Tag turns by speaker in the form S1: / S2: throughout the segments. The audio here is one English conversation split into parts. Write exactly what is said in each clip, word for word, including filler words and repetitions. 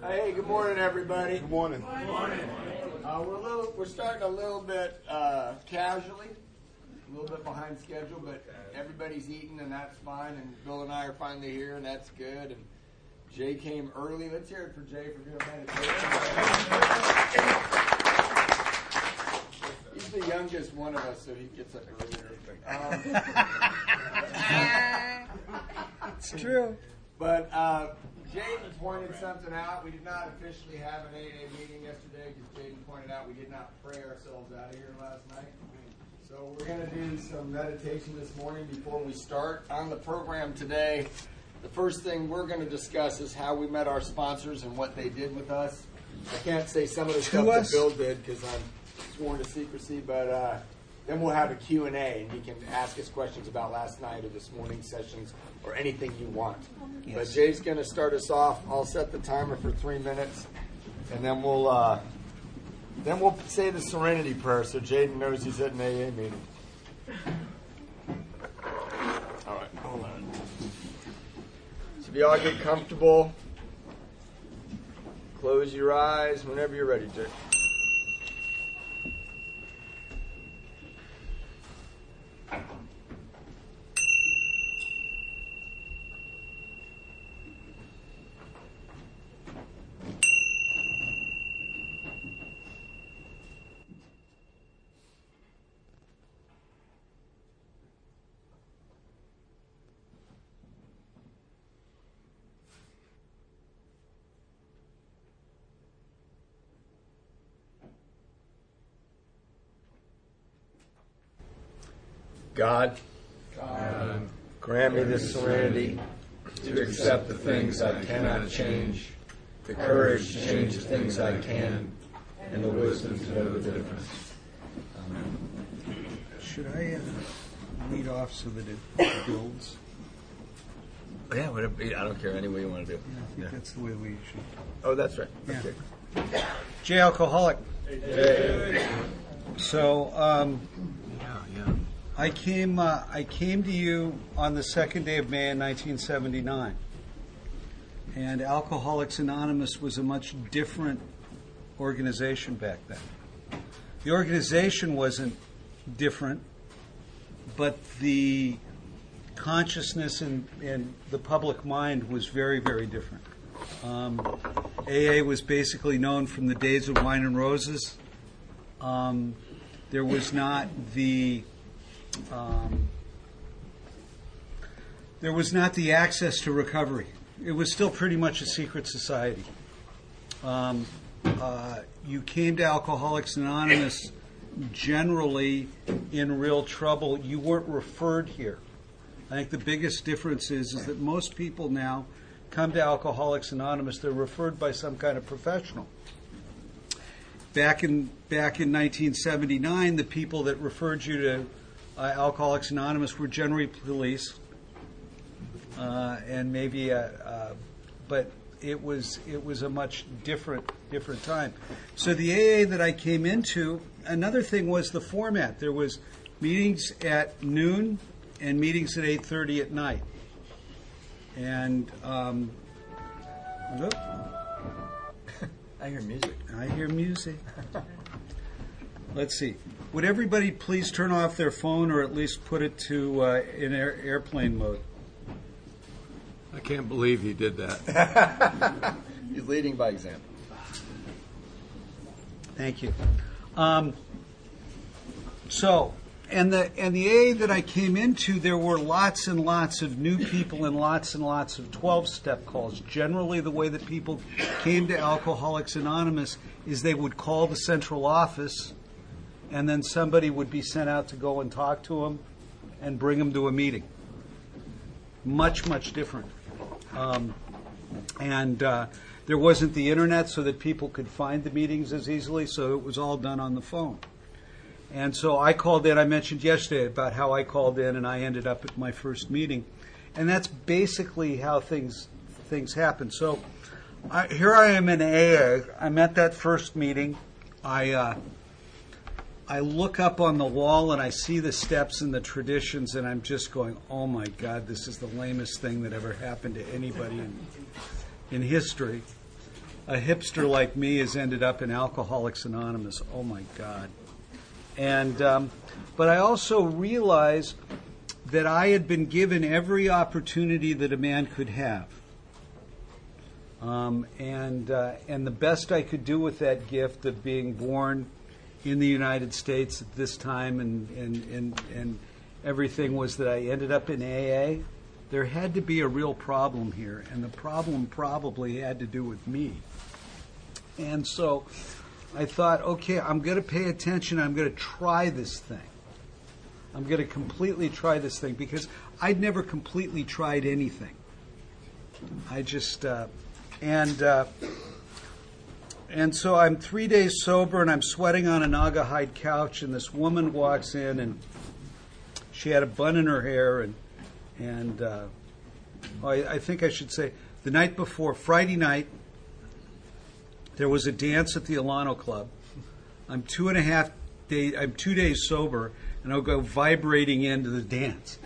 S1: Hey, good morning, everybody.
S2: Good morning.
S1: Good morning. Uh, we're a little, we're starting a little bit uh, casually, a little bit behind schedule, but everybody's eating, and that's fine. And Bill and I are finally here, and that's good. And Jay came early. Let's hear it for Jay for doing meditation. He's the youngest one of us, so he gets up earlier. Um,
S3: it's true.
S1: But uh, Jaden pointed something out. We did not officially have an A A meeting yesterday because Jaden pointed out we did not pray ourselves out of here last night. So we're going to do some meditation this morning before we start. On the program today, the first thing we're going to discuss is how we met our sponsors and what they did with us. I can't say some of the stuff that Bill did because I'm sworn to secrecy, but uh, then we'll have a Q and A, and you can ask us questions about last night or this morning's sessions or anything you want. Yes. But Jay's going to start us off. I'll set the timer for three minutes, and then we'll uh, then we'll say the Serenity Prayer so Jaden knows he's at an A A meeting. All right, hold on. So if you all get comfortable, close your eyes whenever you're ready, Jay. God, God, grant me the serenity to accept the things I cannot change, the courage to change the things I can, and the wisdom to know the difference. Amen.
S3: Should I uh, lead off so that it builds?
S1: Yeah, whatever. I don't care any way you want to do it.
S3: Yeah, I think
S1: yeah.
S3: that's the way we should.
S1: Oh, that's right.
S3: Yeah.
S1: Okay.
S3: Jay Alcoholic.
S1: Hey.
S3: So, um,
S1: yeah, yeah.
S3: I came. Uh, I came to you on the second day of May in nineteen seventy-nine, and Alcoholics Anonymous was a much different organization back then. The organization wasn't different, but the consciousness in, in the public mind was very, very different. Um, A A was basically known from the days of Wine and Roses. Um, there was not the Um, there was not the access to recovery. It was still pretty much a secret society. Um, uh, you came to Alcoholics Anonymous generally in real trouble. You weren't referred here. I think the biggest difference is, is that most people now come to Alcoholics Anonymous, they're referred by some kind of professional. Back in back in nineteen seventy-nine, the people that referred you to Uh, Alcoholics Anonymous were generally police, uh, and maybe, a, uh, but it was it was a much different different time. So the A A that I came into, another thing was the format. There was meetings at noon and meetings at eight thirty at night, and um, oh,
S1: I hear music.
S3: I hear music. Let's see. Would everybody please turn off their phone or at least put it to uh, in air, airplane mode?
S2: I can't believe he did that.
S1: He's leading by example.
S3: Thank you. Um, so, and the and the A A that I came into, there were lots and lots of new people and lots and lots of twelve-step calls. Generally, the way that people came to Alcoholics Anonymous is they would call the central office, and then somebody would be sent out to go and talk to them and bring them to a meeting. Much, much different. Um, and uh, there wasn't the internet so that people could find the meetings as easily, so it was all done on the phone. And so I called in, I mentioned yesterday about how I called in and I ended up at my first meeting. And that's basically how things things happen. So I, here I am in A A. I'm at that first meeting. I... Uh, I look up on the wall and I see the steps and the traditions, and I'm just going, oh my God, this is the lamest thing that ever happened to anybody in, in history. a hipster like me has ended up in Alcoholics Anonymous. Oh my God. And um, but I also realized that I had been given every opportunity that a man could have. Um, and uh, and the best I could do with that gift of being born in the United States at this time and, and, and, and everything was that I ended up in A A. There had to be a real problem here, and the problem probably had to do with me. And so I thought, okay, I'm going to pay attention. I'm going to try this thing. I'm going to completely try this thing because I'd never completely tried anything. I just, uh, and uh, and so I'm three days sober and I'm sweating on a Naga hide couch, and this woman walks in and she had a bun in her hair, and and uh, oh, I, I think I should say the night before, Friday night, there was a dance at the Alano Club. I'm two and a half days, I'm two days sober, and I'll go vibrating into the dance.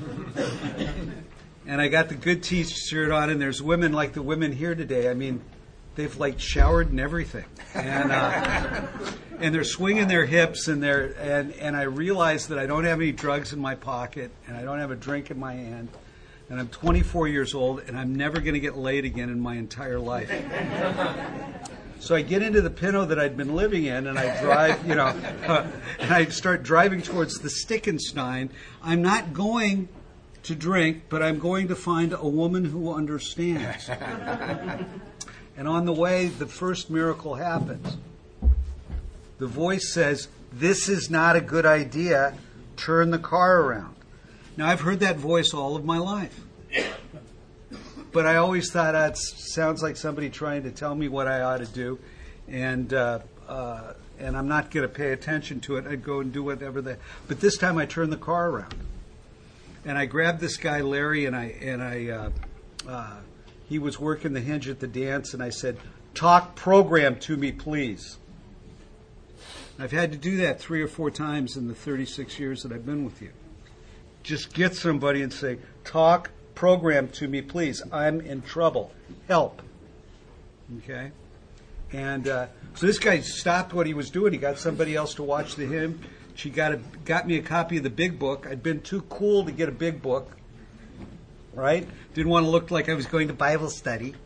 S3: And I got the good T-shirt on, and there's women like the women here today. I mean, they've like showered and everything, and uh, and they're swinging their hips, and they're and and I realize that I don't have any drugs in my pocket, and I don't have a drink in my hand, and I'm twenty-four years old, and I'm never going to get laid again in my entire life. So I get into the Pinto that I'd been living in, and I drive, you know, uh, and I start driving towards the Stickenstein. I'm not going to drink, but I'm going to find a woman who understands. And on the way, the first miracle happens. The voice says, "This is not a good idea. Turn the car around." Now, I've heard that voice all of my life. But I always thought that sounds like somebody trying to tell me what I ought to do, and uh, uh, and I'm not going to pay attention to it. I'd go and do whatever they. But this time I turned the car around, and I grabbed this guy Larry, and I and I uh, uh, he was working the hinge at the dance, and I said, "Talk program to me, please." I've had to do that three or four times in the thirty-six years that I've been with you. Just get somebody and say, "Talk program to me, please. I'm in trouble. Help." Okay? And uh, so this guy stopped what he was doing. He got somebody else to watch the hymn. She got a, got me a copy of the big book. I'd been too cool to get a big book. Right? Didn't want to look like I was going to Bible study.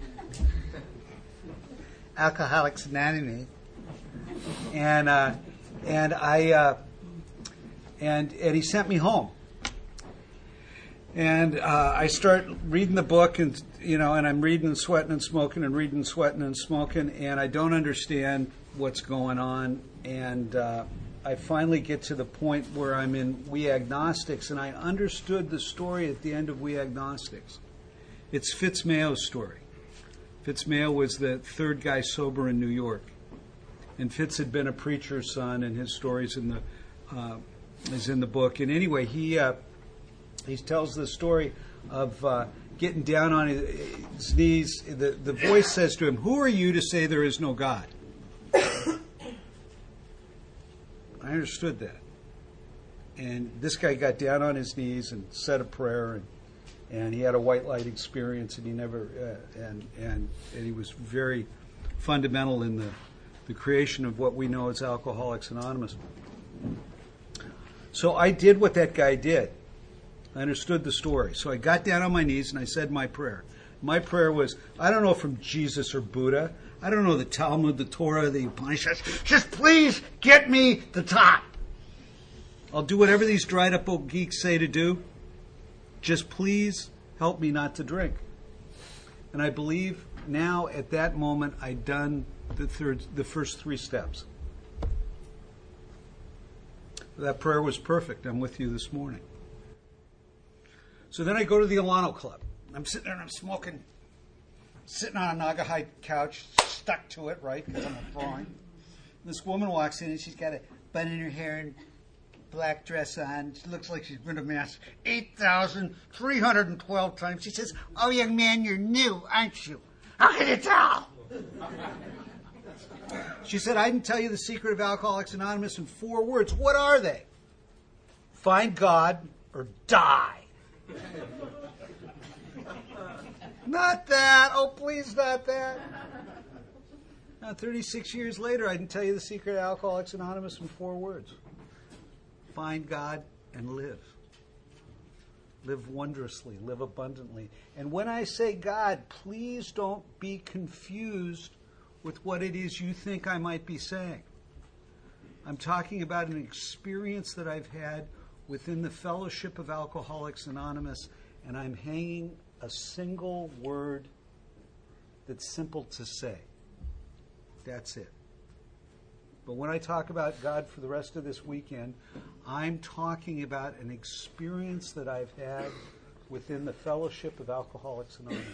S3: Alcoholics Anonymous. And uh, and I uh, and and he sent me home. And uh, I start reading the book, and you know, and I'm reading and sweating and smoking and reading, sweating and smoking, and I don't understand what's going on. And uh, I finally get to the point where I'm in We Agnostics, and I understood the story at the end of We Agnostics. It's Fitz Mayo's story. Fitz Mayo was the third guy sober in New York, and Fitz had been a preacher's son, and his story's in the uh, is in the book. And anyway, he. Uh, He tells the story of uh, getting down on his knees. The, the voice says to him, "Who are you to say there is no God?" I understood that. And this guy got down on his knees and said a prayer, and, and he had a white light experience, and he never, uh, and, and and he was very fundamental in the, the creation of what we know as Alcoholics Anonymous. So I did what that guy did. I understood the story. So I got down on my knees and I said my prayer. My prayer was, I don't know from Jesus or Buddha. I don't know the Talmud, the Torah, the Upanishads. Just please get me the top. I'll do whatever these dried up old geeks say to do. Just please help me not to drink. And I believe now at that moment I'd done the third, the first three steps. That prayer was perfect. I'm with you this morning. So then I go to the Alano Club. I'm sitting there and I'm smoking, sitting on a Naga hide couch, stuck to it, right, because I'm a drawing. This woman walks in and she's got a bun in her hair and black dress on. She looks like she's been to Mass eight thousand three hundred twelve times. She says, "Oh, young man, you're new, aren't you? How can you tell?" She said, "I can tell you the secret of Alcoholics Anonymous in four words. What are they? Find God or die." Not that. Oh, please, not that. Now, thirty-six years later, I can tell you the secret of Alcoholics Anonymous in four words. Find God and live. Live wondrously, live abundantly. And when I say God, please don't be confused with what it is you think I might be saying. I'm talking about an experience that I've had within the Fellowship of Alcoholics Anonymous, and I'm hanging a single word that's simple to say. That's it. But when I talk about God for the rest of this weekend, I'm talking about an experience that I've had within the Fellowship of Alcoholics Anonymous.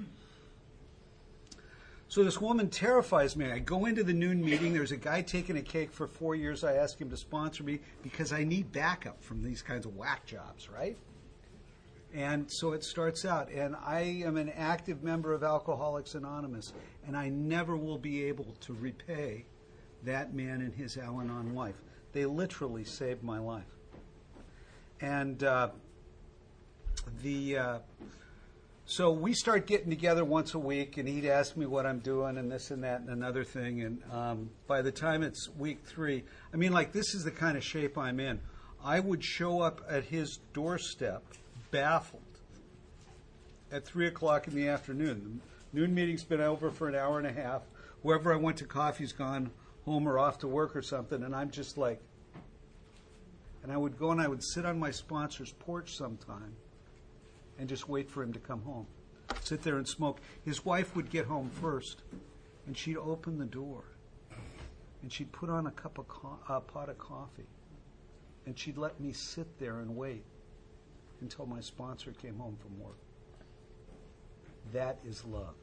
S3: So this woman terrifies me. I go into the noon meeting. There's a guy taking a cake for four years. I ask him to sponsor me because I need backup from these kinds of whack jobs, right? And so it starts out. And I am an active member of Alcoholics Anonymous, and I never will be able to repay that man and his Al-Anon wife. They literally saved my life. And uh, the... Uh, So we start getting together once a week, and he'd ask me what I'm doing and this and that and another thing. And um, by the time it's week three, I mean, like, this is the kind of shape I'm in. I would show up at his doorstep baffled at three o'clock in the afternoon. The noon meeting's been over for an hour and a half. Whoever I went to coffee's gone home or off to work or something, and I'm just like... And I would go and I would sit on my sponsor's porch sometime and just wait for him to come home. Sit there and smoke. His wife would get home first, and she'd open the door, and she'd put on a cup of co- a pot of coffee, and she'd let me sit there and wait until my sponsor came home from work. That is love.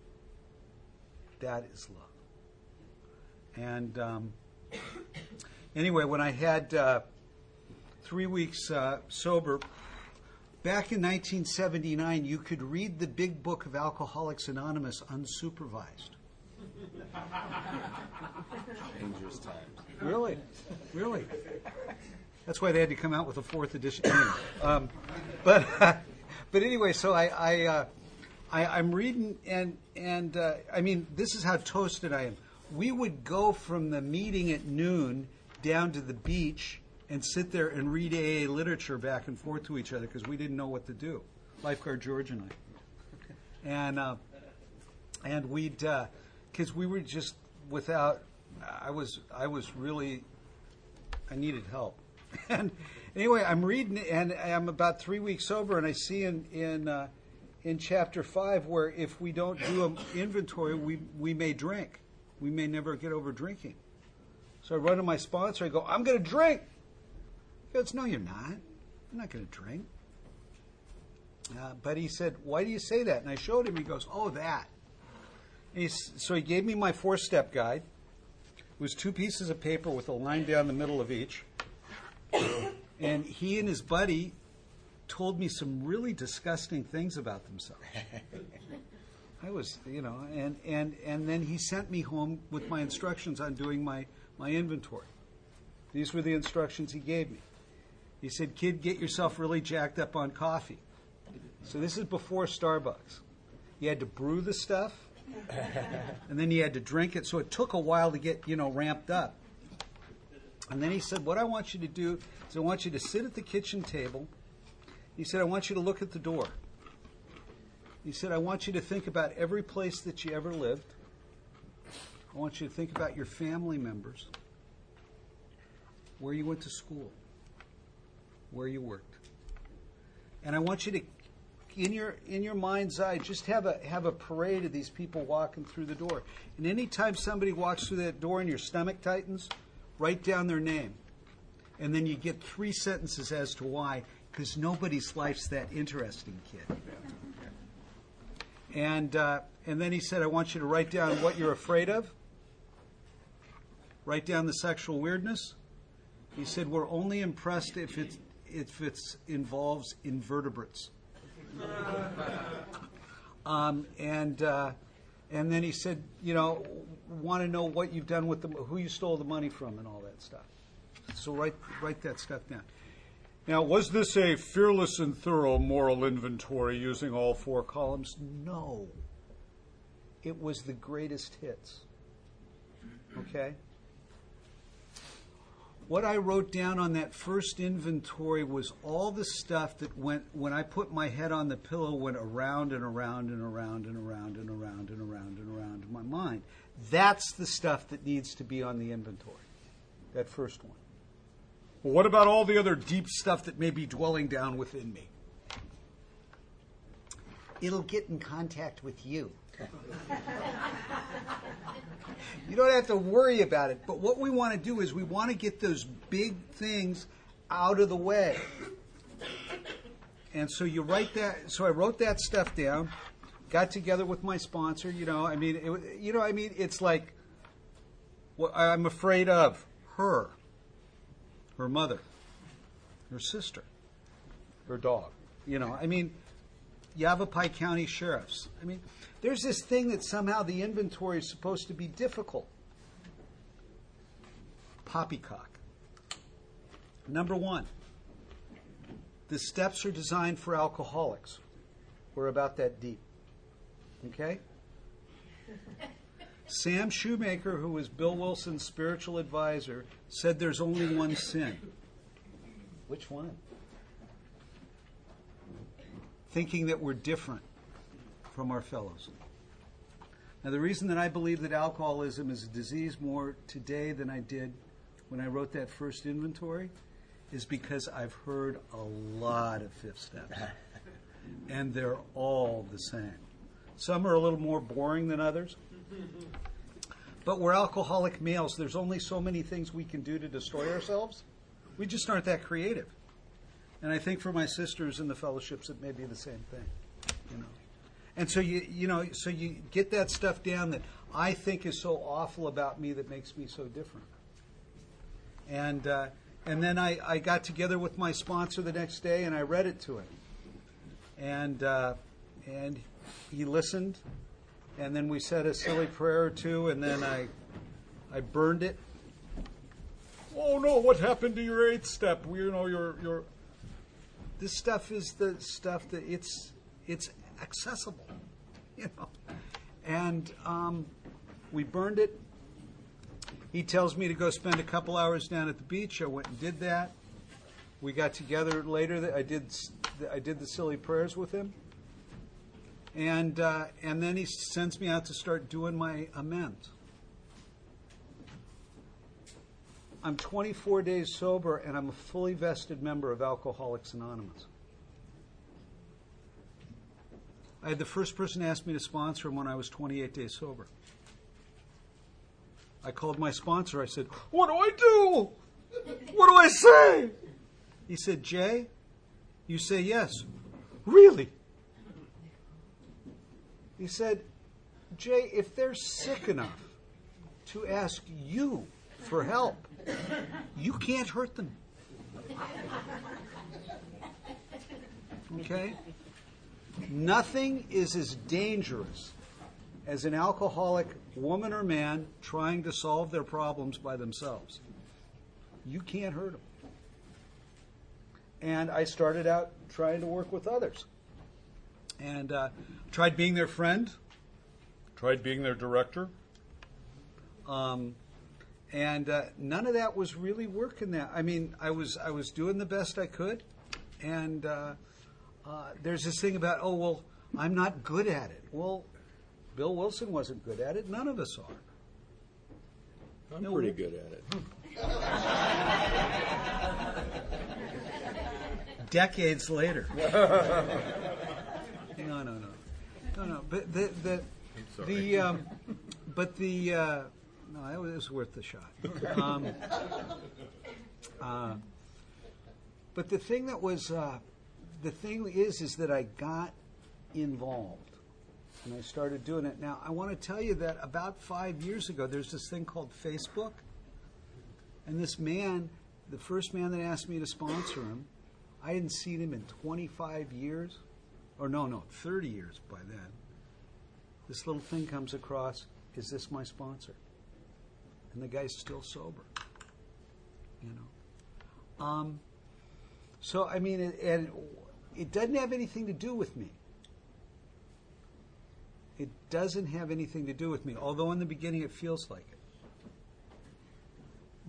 S3: That is love. And um, anyway, when I had uh, three weeks uh, sober, back in nineteen seventy-nine, you could read the big book of Alcoholics Anonymous unsupervised.
S4: Dangerous times.
S3: Really? Really? That's why they had to come out with a fourth edition. Anyway, um, but uh, but anyway, so I, I, uh, I I'm reading, and and uh, I mean, this is how toasted I am. We would go from the meeting at noon down to the beach and sit there and read A A literature back and forth to each other because we didn't know what to do. Lifeguard George and I. And uh, and we'd, because uh, we were just without, I was I was really, I needed help. And anyway, I'm reading, and I'm about three weeks sober, and I see in in uh, in chapter five where if we don't do an inventory, we we may drink. We may never get over drinking. So I run to my sponsor. I go, I'm going to drink. He goes, no, you're not. You're not going to drink. Uh, but he said, why do you say that? And I showed him. He goes, oh, that. And he's, so he gave me my four-step guide. It was two pieces of paper with a line down the middle of each. And he and his buddy told me some really disgusting things about themselves. I was, you know, and, and, and then he sent me home with my instructions on doing my, my inventory. These were the instructions he gave me. He said, kid, get yourself really jacked up on coffee. So this is before Starbucks. You had to brew the stuff, and then you had to drink it. So it took a while to get, you know, ramped up. And then he said, what I want you to do is I want you to sit at the kitchen table. He said, I want you to look at the door. He said, I want you to think about every place that you ever lived. I want you to think about your family members, where you went to school, where you worked. And I want you to, in your in your mind's eye, just have a have a parade of these people walking through the door. And anytime somebody walks through that door and your stomach tightens, write down their name. And then you get three sentences as to why, because nobody's life's that interesting, kid. And uh, and then he said, I want you to write down what you're afraid of. Write down the sexual weirdness. He said, we're only impressed if it if it involves invertebrates. um, and uh, and then he said, you know, want to know what you've done with the who you stole the money from and all that stuff. So write write that stuff down. Now, was this a fearless and thorough moral inventory using all four columns? No. It was the greatest hits. Okay? What I wrote down on that first inventory was all the stuff that went, when I put my head on the pillow, went around and around and around and around and around and around and around in my mind. That's the stuff that needs to be on the inventory, that first one. Well, what about all the other deep stuff that may be dwelling down within me? It'll get in contact with you. You don't have to worry about it. But what we want to do is we want to get those big things out of the way. And so you write that. So I wrote that stuff down. Got together with my sponsor. You know, I mean, it, you know, I mean, it's like what I'm afraid of her, her mother, her sister, her dog. You know, I mean, Yavapai County Sheriffs. I mean, there's this thing that somehow the inventory is supposed to be difficult. Poppycock. Number one, the steps are designed for alcoholics. We're about that deep. Okay? Sam Shoemaker, who was Bill Wilson's spiritual advisor, said there's only one sin. Which one? Thinking that we're different from our fellows. Now, the reason that I believe that alcoholism is a disease more today than I did when I wrote that first inventory is because I've heard a lot of fifth steps. And they're all the same. Some are a little more boring than others. But we're alcoholic males. There's only so many things we can do to destroy ourselves. We just aren't that creative. And I think for my sisters in the fellowships, it may be the same thing, you know. And so you, you know, so you get that stuff down that I think is so awful about me that makes me so different. And uh, and then I, I got together with my sponsor the next day and I read it to him. And uh, and he listened. And then we said a silly prayer or two. And then I I burned it. Oh no! What happened to your eighth step? You know your your. This stuff is the stuff that it's it's accessible, you know. And um, we burned it. He tells me to go spend a couple hours down at the beach. I went and did that. We got together later. I did I did the silly prayers with him. And uh, and then he sends me out to start doing my amends. I'm twenty-four days sober, and I'm a fully vested member of Alcoholics Anonymous. I had the first person ask me to sponsor him when I was twenty-eight days sober. I called my sponsor. I said, "What do I do? What do I say?" He said, "Jay, you say yes." "Really?" He said, "Jay, if they're sick enough to ask you for help, you can't hurt them." Okay? Nothing is as dangerous as an alcoholic woman or man trying to solve their problems by themselves. You can't hurt them. And I started out trying to work with others. And uh, tried being their friend. Tried being their director. Um... And uh, none of that was really working. That I mean, I was I was doing the best I could, and uh, uh, there's this thing about, oh well, I'm not good at it. Well, Bill Wilson wasn't good at it. None of us are.
S2: I'm
S3: No,
S2: pretty
S3: we-
S2: good at it.
S3: Decades later. no, no, no, no, no. But the the the um, but the. Uh, No, it was worth the shot. Um, uh, but the thing that was, uh, the thing is, is that I got involved, and I started doing it. Now, I want to tell you that about five years ago, there's this thing called Facebook, and this man, the first man that asked me to sponsor him, I hadn't seen him in twenty-five years, or no, no, thirty years by then. This little thing comes across, is this my sponsor? And the guy's still sober, you know. Um, so, I mean, it, and it doesn't have anything to do with me. It doesn't have anything to do with me, although in the beginning it feels like it.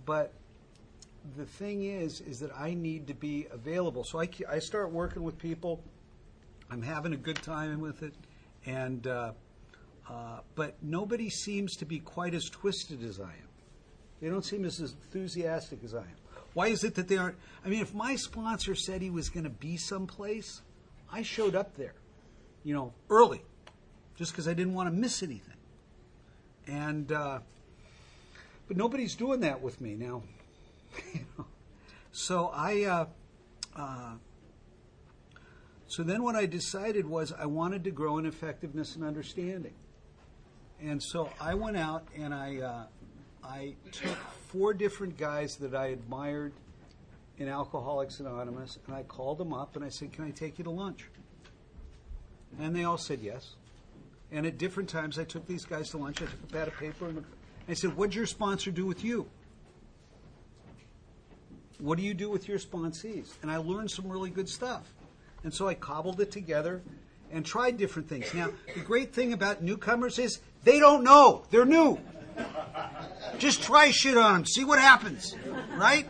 S3: but the thing is, is that I need to be available. So I, I start working with people. I'm having a good time with it, and uh, uh, but nobody seems to be quite as twisted as I am. They don't seem as enthusiastic as I am. Why is it that they aren't? I mean, if my sponsor said he was going to be someplace, I showed up there, you know, early, just because I didn't want to miss anything. And uh, but nobody's doing that with me now. You know? So I, uh, uh, so then what I decided was I wanted to grow in effectiveness and understanding, and so I went out and I, uh, I took four different guys that I admired in Alcoholics Anonymous, and I called them up and I said, "Can I take you to lunch?" And they all said yes. And at different times, I took these guys to lunch. I took a pad of paper and I said, "What'd your sponsor do with you? What do you do with your sponsees?" And I learned some really good stuff. And so I cobbled it together and tried different things. Now, the great thing about newcomers is they don't know. They're new. Just try shit on them. See what happens. Right?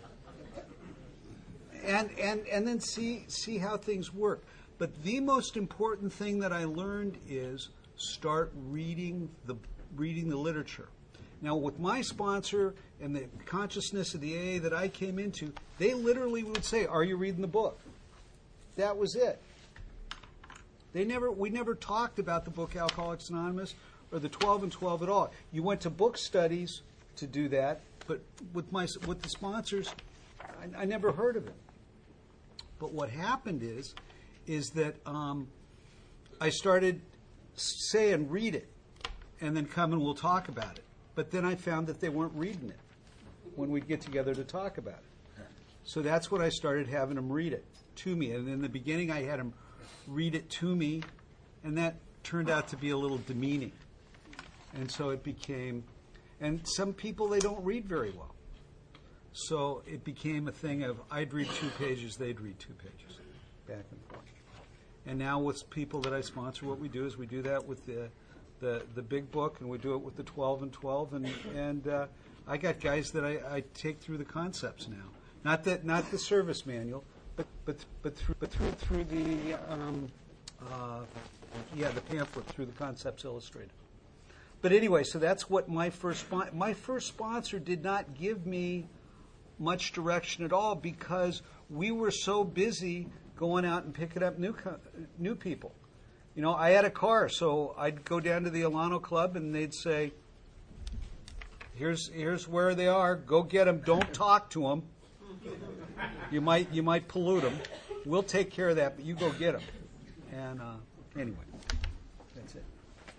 S3: And and and then see see how things work. But the most important thing that I learned is start reading the reading the literature. Now, with my sponsor and the consciousness of the A A that I came into, they literally would say, "Are you reading the book?" That was it. They never, we never talked about the book Alcoholics Anonymous or the twelve and twelve at all. You went to book studies to do that, but with my with the sponsors, I, I never heard of it. But what happened is, is that um, I started saying, "Read it," and then come and we'll talk about it. But then I found that they weren't reading it when we'd get together to talk about it. So that's when I started having them read it to me. And in the beginning, I had them read it to me, and that turned out to be a little demeaning. And so it became, and some people, they don't read very well. So it became a thing of I'd read two pages, they'd read two pages, back and forth. And now with people that I sponsor, what we do is we do that with the the, the big book, and we do it with the twelve and twelve. And, and uh, I got guys that I, I take through the concepts now. Not that, not the service manual, but but but through but through through the um, uh, yeah the pamphlet, through the Concepts Illustrated. But anyway, so that's what my first spon- my first sponsor did not give me much direction at all, because we were so busy going out and picking up new co- new people. You know, I had a car, so I'd go down to the Alano Club, and they'd say, "Here's here's where they are. Go get them. Don't talk to them. You might you might pollute them. We'll take care of that, but you go get them." And uh, anyway, that's it.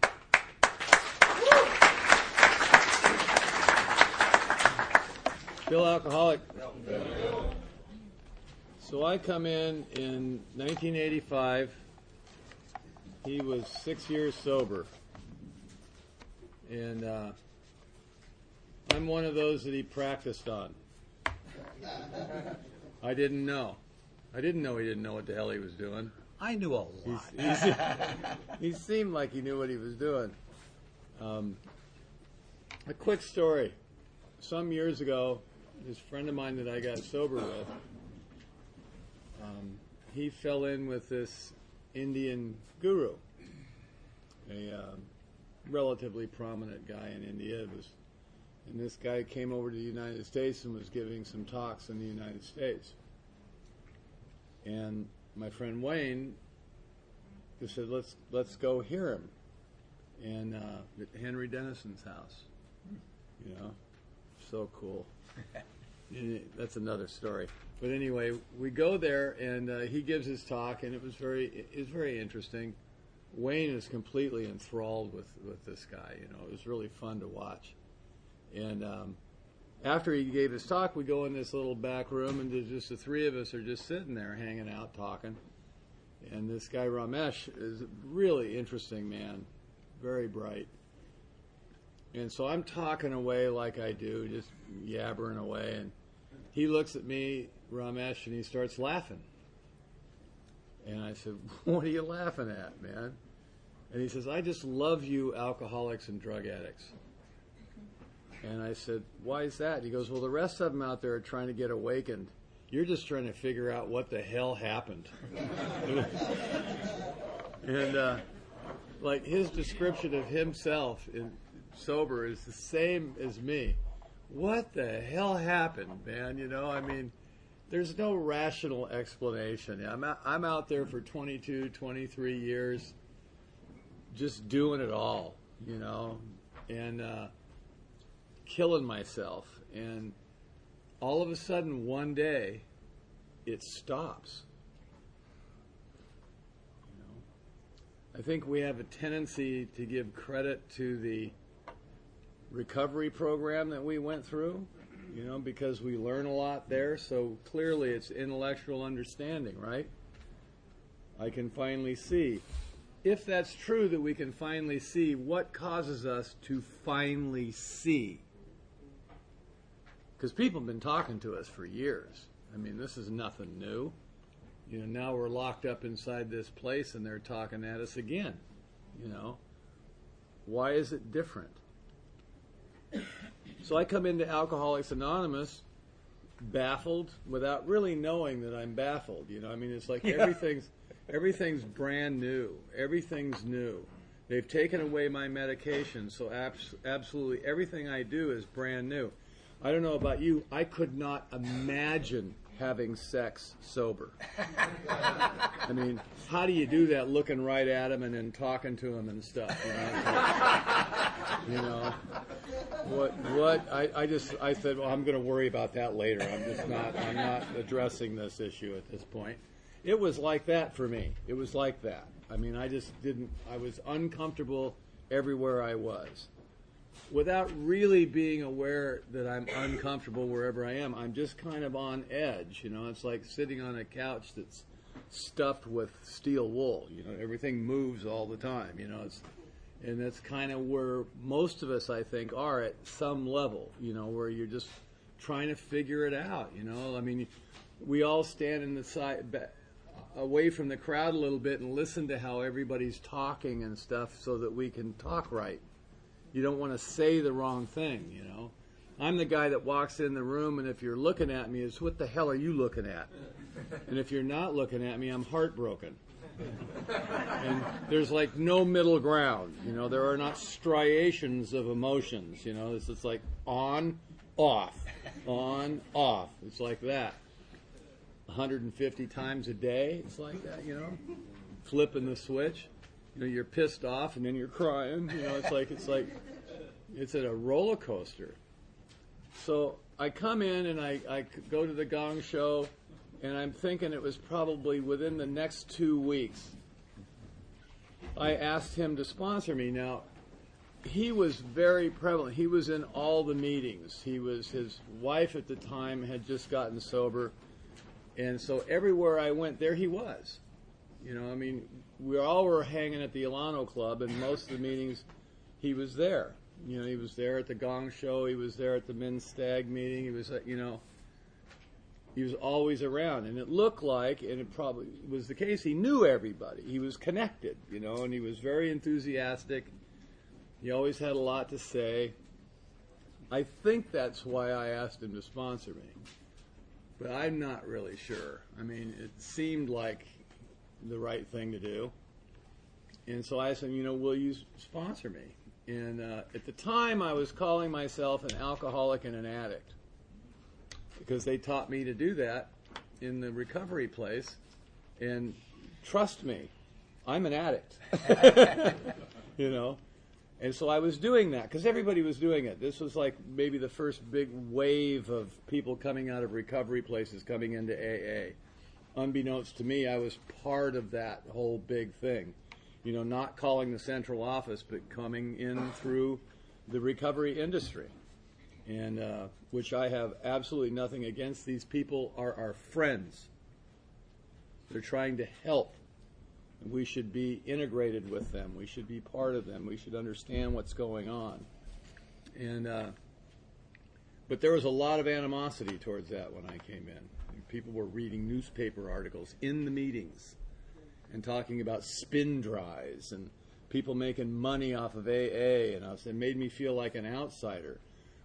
S2: Bill Alcoholic. So I come in in nineteen eighty-five. He was six years sober. And uh, I'm one of those that he practiced on. I didn't know. I didn't know he didn't know what the hell he was doing.
S3: I knew a lot.
S2: He's, he's, he seemed like he knew what he was doing. Um, a quick story. Some years ago, this friend of mine that I got sober with, um, he fell in with this Indian guru, a um, relatively prominent guy in India. It was, and this guy came over to the United States and was giving some talks in the United States. And my friend Wayne just said, let's let's go hear him. And uh, at Henry Dennison's house, you know, so cool. That's another story. But anyway, we go there, and uh, he gives his talk, and it was very it was very interesting. Wayne is completely enthralled with, with this guy. You know, it was really fun to watch. And um, after he gave his talk, we go in this little back room, and there's just the three of us are just sitting there, hanging out, talking. And this guy Ramesh is a really interesting man, very bright. And so I'm talking away like I do, just yabbering away, and he looks at me, Ramesh, and he starts laughing. And I said, "What are you laughing at, man?" And he says, "I just love you alcoholics and drug addicts." And I said, why is that? He goes, well, the rest of them out there are trying to get awakened. You're just trying to figure out what the hell happened. And uh, like his description of himself in sober is the same as me. What the hell happened, man? You know, I mean, there's no rational explanation. I'm out, I'm out there for twenty-two, twenty-three years just doing it all, you know, and uh, killing myself. And all of a sudden, one day, it stops. You know, I think we have a tendency to give credit to the recovery program that we went through, you know, because we learn a lot there. So clearly it's intellectual understanding, right? I can finally see. If that's true that we can finally see, what causes us to finally see? Because people have been talking to us for years. I mean, this is nothing new. You know, now we're locked up inside this place and they're talking at us again, you know. Why is it different? So I come into Alcoholics Anonymous baffled without really knowing that I'm baffled. You know, I mean, it's like yeah. everything's everything's brand new. Everything's new. They've taken away my medication, so abs- absolutely everything I do is brand new. I don't know about you. I could not imagine having sex sober. I mean, how do you do that looking right at him and then talking to him and stuff? You know, you know what? What? I, I just I said, well, I'm going to worry about that later. I'm just not. I'm not addressing this issue at this point. It was like that for me. It was like that. I mean, I just didn't. I was uncomfortable everywhere I was. Without really being aware that I'm uncomfortable wherever I am, I'm just kind of on edge. You know, it's like sitting on a couch that's stuffed with steel wool. You know, everything moves all the time. You know, it's, and that's kind of where most of us, I think, are at some level. You know, where you're just trying to figure it out. You know, I mean, we all stand in the side, away from the crowd a little bit and listen to how everybody's talking and stuff, so that we can talk right. You don't want to say the wrong thing, you know. I'm the guy that walks in the room, and if you're looking at me, it's what the hell are you looking at? And if you're not looking at me, I'm heartbroken. And there's like no middle ground, you know. There are not striations of emotions, you know. It's just like on, off, on, off. It's like that. one hundred fifty times a day, it's like that, you know. Flipping the switch. You know, you're pissed off and then you're crying. You know, it's like it's like it's at a roller coaster. So I come in and I, I go to the Gong Show, and I'm thinking it was probably within the next two weeks. I asked him to sponsor me. Now, he was very prevalent. He was in all the meetings. He was his wife at the time had just gotten sober, and so everywhere I went, there he was. You know, I mean, we all were hanging at the Ilano Club, and most of the meetings, he was there. You know, he was there at the Gong Show. He was there at the Men's Stag meeting. He was, uh, you know, he was always around. And it looked like, and it probably was the case, he knew everybody. He was connected, you know, and he was very enthusiastic. He always had a lot to say. I think that's why I asked him to sponsor me. But I'm not really sure. I mean, it seemed like the right thing to do. And so I said, you know, will you sponsor me? And uh, at the time, I was calling myself an alcoholic and an addict, because they taught me to do that in the recovery place. And trust me, I'm an addict. You know? And so I was doing that because everybody was doing it. This was like maybe the first big wave of people coming out of recovery places coming into A A. Unbeknownst to me, I was part of that whole big thing. You know, not calling the central office, but coming in through the recovery industry. And uh, which I have absolutely nothing against. These people are our friends. They're trying to help. We should be integrated with them. We should be part of them. We should understand what's going on. And uh, but there was a lot of animosity towards that when I came in. People were reading newspaper articles in the meetings and talking about spin dries and people making money off of A A, and it made me feel like an outsider.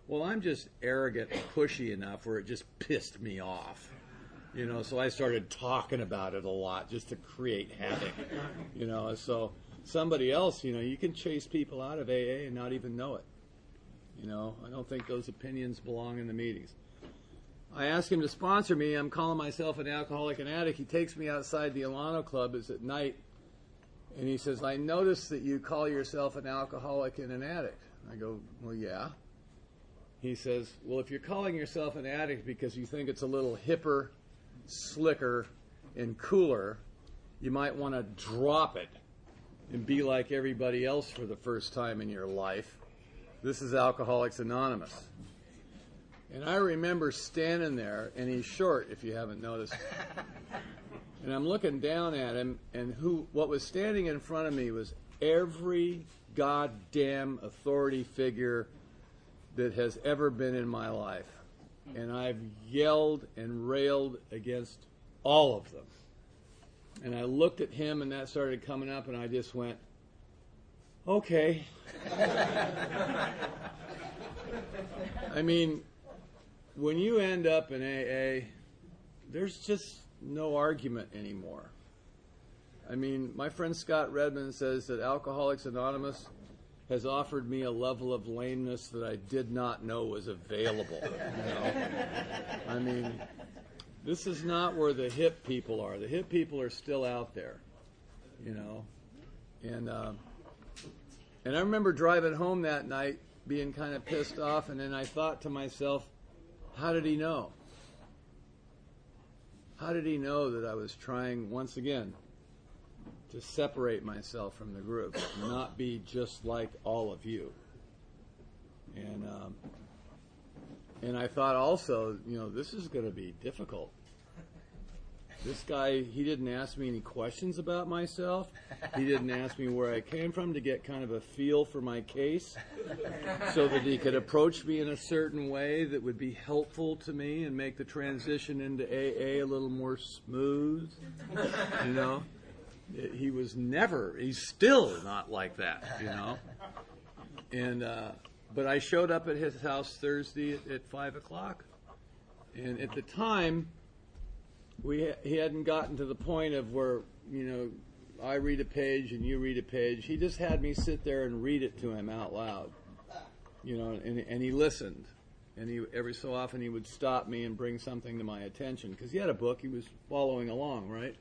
S2: Well, I'm just arrogant and pushy enough where it just pissed me off. You know, so I started talking about it a lot just to create havoc. You know, so somebody else, you know, you can chase people out of A A and not even know it. You know, I don't think those opinions belong in the meetings. I asked him to sponsor me. I'm calling myself an alcoholic and addict. He takes me outside the Alano Club. It's at night. And he says, I noticed that you call yourself an alcoholic and an addict. I go, well, yeah. He says, well, if you're calling yourself an addict because you think it's a little hipper, slicker, and cooler, you might want to drop it and be like everybody else for the first time in your life. This is Alcoholics Anonymous. And I remember standing there, and he's short, if you haven't noticed. And I'm looking down at him, and who, what was standing in front of me was every goddamn authority figure that has ever been in my life. And I've yelled and railed against all of them. And I looked at him, and that started coming up, and I just went, okay. I mean, when you end up in A A, there's just no argument anymore. I mean, my friend Scott Redmond says that Alcoholics Anonymous has offered me a level of lameness that I did not know was available. You know? I mean, this is not where the hip people are. The hip people are still out there, you know. And uh, and I remember driving home that night being kind of pissed off, and then I thought to myself, how did he know? How did he know that I was trying, once again, to separate myself from the group, not be just like all of you? And um, and I thought also, you know, this is going to be difficult. This guy, he didn't ask me any questions about myself. He didn't ask me where I came from to get kind of a feel for my case so that he could approach me in a certain way that would be helpful to me and make the transition into A A a little more smooth, you know. He was never, he's still not like that, you know. And uh, but I showed up at his house Thursday at, at five o'clock. And at the time, we ha- he hadn't gotten to the point of where, you know, I read a page and you read a page. He just had me sit there and read it to him out loud, you know, and, and he listened. And he every so often he would stop me and bring something to my attention because he had a book. He was following along, right?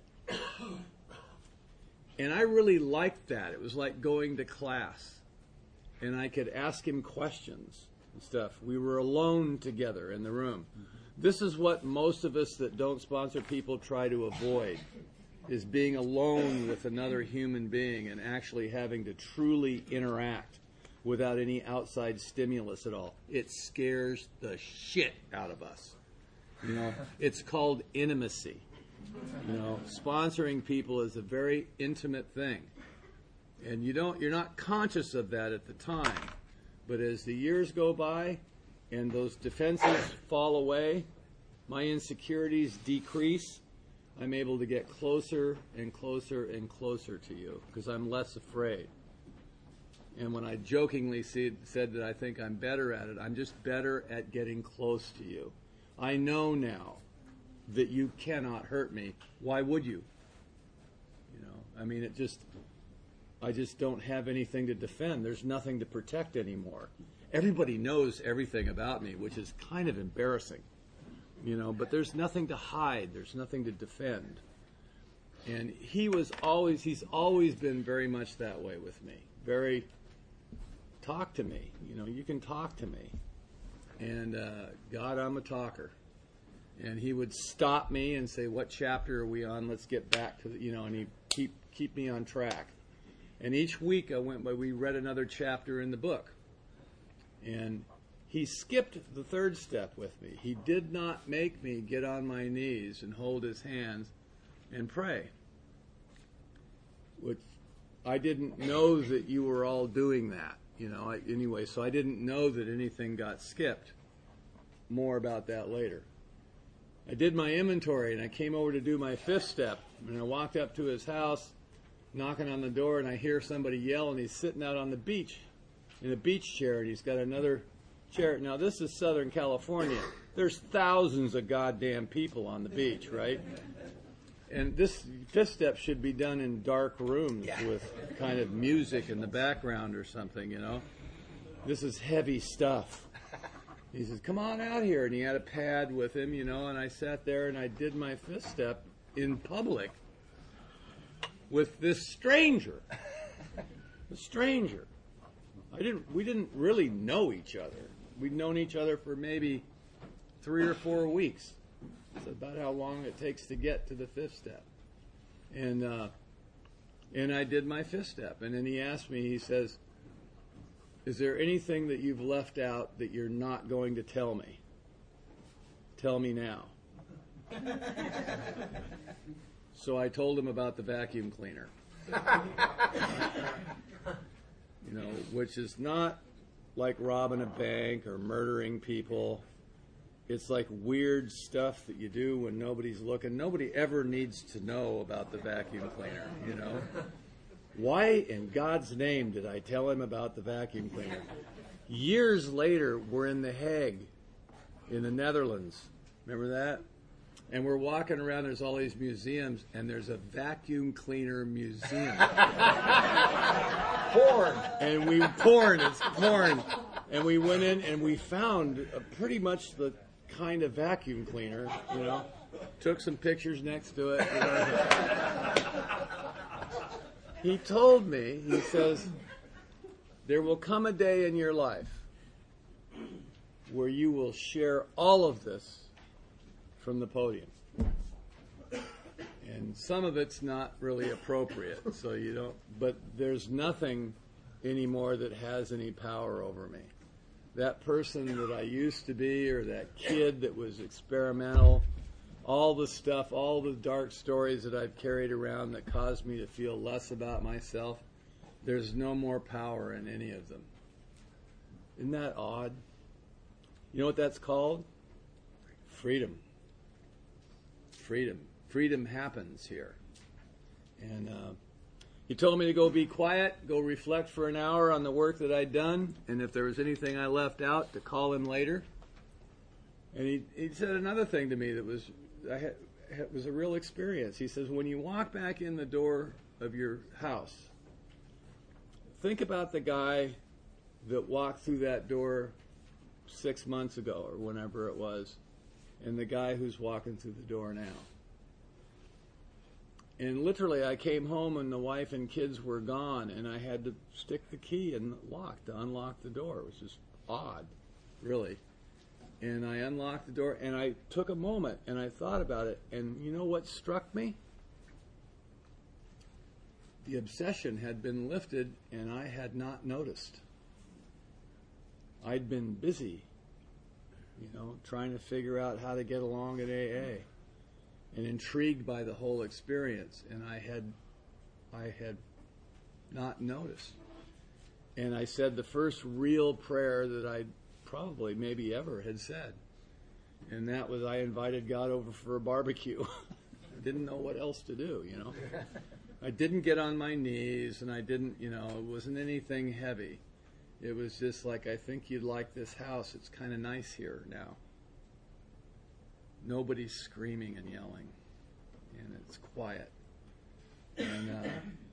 S2: And I really liked that. It was like going to class. And I could ask him questions and stuff. We were alone together in the room. This is what most of us that don't sponsor people try to avoid, is being alone with another human being and actually having to truly interact without any outside stimulus at all. It scares the shit out of us. You know, it's called intimacy. You know, sponsoring people is a very intimate thing. And you don't, you're not conscious of that at the time. But as the years go by and those defenses fall away, my insecurities decrease, I'm able to get closer and closer and closer to you because I'm less afraid. And when I jokingly said, said that I think I'm better at it, I'm just better at getting close to you. I know now that you cannot hurt me. Why would you? You know, I mean, it just, I just don't have anything to defend. There's nothing to protect anymore. Everybody knows everything about me, which is kind of embarrassing, you know, but there's nothing to hide. There's nothing to defend. And he was always, he's always been very much that way with me. Very, talk to me. You know, you can talk to me. And, uh, God, I'm a talker. And he would stop me and say, what chapter are we on? Let's get back to the, you know, and he'd keep, keep me on track. And each week I went by, we read another chapter in the book. And he skipped the third step with me. He did not make me get on my knees and hold his hands and pray. Which I didn't know that you were all doing that, you know. I, anyway, so I didn't know that anything got skipped. More about that later. I did my inventory and I came over to do my fifth step. And I walked up to his house, knocking on the door, and I hear somebody yell, and he's sitting out on the beach in a beach chair, and he's got another Jared, now this is Southern California. There's thousands of goddamn people on the beach, right? And this fifth step should be done in dark rooms yeah. with kind of music in the background or something, you know? This is heavy stuff. He says, come on out here. And he had a pad with him, you know, and I sat there and I did my fifth step in public with this stranger. A stranger. I didn't. We didn't really know each other. We'd known each other for maybe three or four weeks. It's about how long it takes to get to the fifth step. And uh, and I did my fifth step. And then he asked me, he says, is there anything that you've left out that you're not going to tell me? Tell me now. So I told him about the vacuum cleaner. You know, which is not like robbing a bank or murdering people. It's like weird stuff that you do when nobody's looking. Nobody ever needs to know about the vacuum cleaner, you know. Why in God's name did I tell him about the vacuum cleaner? Years later, we're in The Hague in the Netherlands. Remember that? And we're walking around, there's all these museums, and there's a vacuum cleaner museum. Porn. And we, porn, it's porn. And we went in and we found uh, pretty much the kind of vacuum cleaner, you know. Took some pictures next to it. You know. He told me, he says, there will come a day in your life where you will share all of this from the podium. And some of it's not really appropriate, so you don't, but there's nothing anymore that has any power over me. That person that I used to be, or that kid that was experimental, all the stuff, all the dark stories that I've carried around that caused me to feel less about myself, there's no more power in any of them. Isn't that odd? You know what that's called? Freedom. Freedom. Freedom happens here. And uh, he told me to go be quiet, go reflect for an hour on the work that I'd done, and if there was anything I left out, to call him later. And he, he said another thing to me that was I had, it was a real experience. He says, when you walk back in the door of your house, think about the guy that walked through that door six months ago or whenever it was, and the guy who's walking through the door now. And literally, I came home and the wife and kids were gone, and I had to stick the key in the lock to unlock the door. It was just odd, really. And I unlocked the door, and I took a moment, and I thought about it, and you know what struck me? The obsession had been lifted, and I had not noticed. I'd been busy, you know, trying to figure out how to get along at A A, and intrigued by the whole experience, and I had, I had not noticed. And I said the first real prayer that I'd probably maybe ever had said, and that was I invited God over for a barbecue. I didn't know what else to do, you know. I didn't get on my knees, and I didn't, you know, it wasn't anything heavy. It was just like, I think you'd like this house. It's kind of nice here now. Nobody's screaming and yelling, and it's quiet. And uh,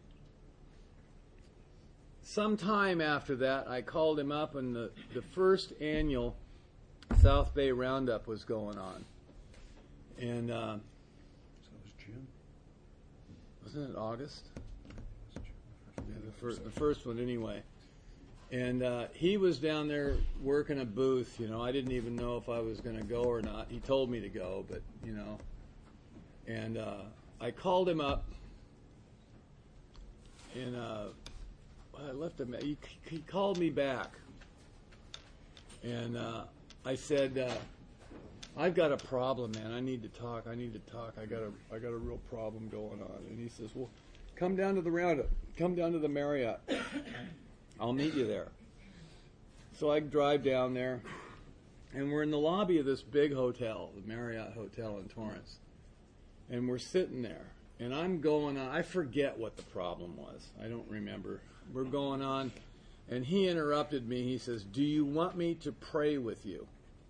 S2: sometime after that, I called him up, and the, the first annual South Bay Roundup was going on. And uh,
S3: So it was June?
S2: wasn't it August? Yeah, the, fir- the first one anyway. And uh, he was down there working a booth, you know. I didn't even know if I was going to go or not. He told me to go, but, you know. And uh, I called him up, and uh, I left him. He, he called me back, and uh, I said, uh, "I've got a problem, man. I need to talk. I need to talk. I got a, I got a real problem going on." And he says, "Well, come down to the Roundup. Come down to the Marriott. I'll meet you there." So I drive down there, and we're in the lobby of this big hotel, the Marriott Hotel in Torrance. And we're sitting there, and I'm going on. I forget what the problem was. I don't remember. We're going on. And he interrupted me. He says, "Do you want me to pray with you?"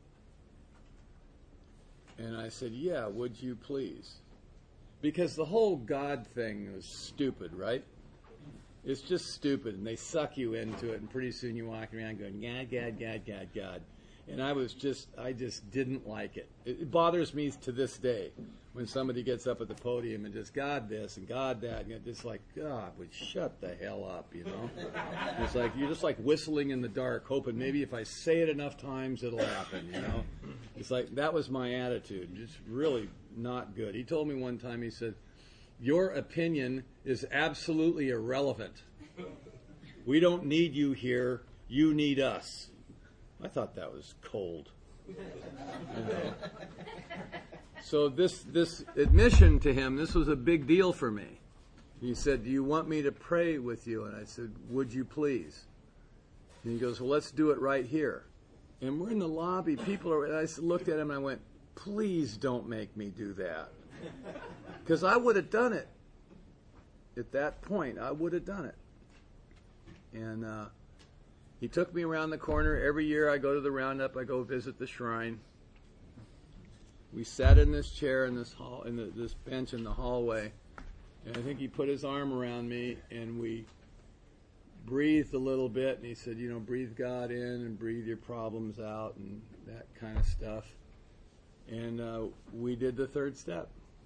S2: And I said, "Yeah, would you please?" Because the whole God thing was stupid, right? It's just stupid, and they suck you into it, and pretty soon you're walking around going, God, God, God, God, God. And I was just, I just didn't like it. It bothers me to this day when somebody gets up at the podium and just God this and God that, and you're just like, God, would shut the hell up, you know? It's like, you're just like whistling in the dark, hoping maybe if I say it enough times, it'll happen, you know? It's like, that was my attitude, just really not good. He told me one time, he said, your opinion is absolutely irrelevant. We don't need you here, you need us. I thought that was cold. You know? So this this admission to him, this was a big deal for me. He said, "Do you want me to pray with you?" And I said, "Would you please?" And he goes, "Well, let's do it right here." And we're in the lobby. People are. And I looked at him and I went, "Please don't make me do that," because I would have done it. At that point, I would have done it. And uh, he took me around the corner. Every year I go to the roundup, I go visit the shrine. We sat in this chair in this hall, in the, this bench in the hallway, and I think he put his arm around me, and we breathed a little bit, and he said, you know, breathe God in and breathe your problems out and that kind of stuff. And uh, we did the third step.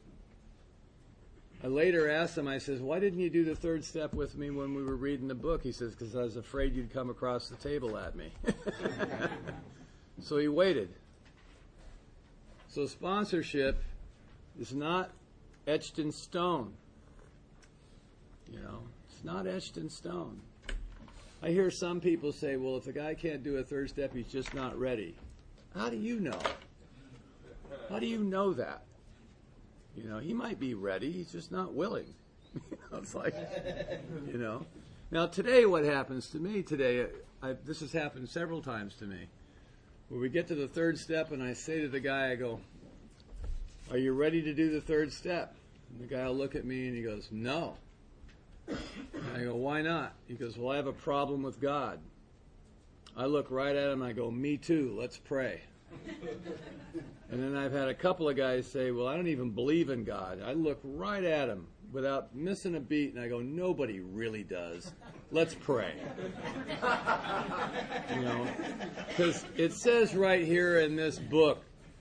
S2: I later asked him, I says, why didn't you do the third step with me when we were reading the book? He says, because I was afraid you'd come across the table at me. So he waited. So sponsorship is not etched in stone. You know, it's not etched in stone. I hear some people say, well, if the guy can't do a third step, he's just not ready. How do you know? How do you know that? You know, he might be ready, he's just not willing. You know, it's like, you know. Now today what happens to me today, I, this has happened several times to me, where we get to the third step and I say to the guy, I go, are you ready to do the third step? And the guy will look at me and he goes, no. And I go, why not? He goes, well, I have a problem with God. I look right at him and I go, me too, let's pray. And then I've had a couple of guys say, well, I don't even believe in God. I look right at him without missing a beat, and I go, nobody really does. Let's pray. You know, because it says right here in this book,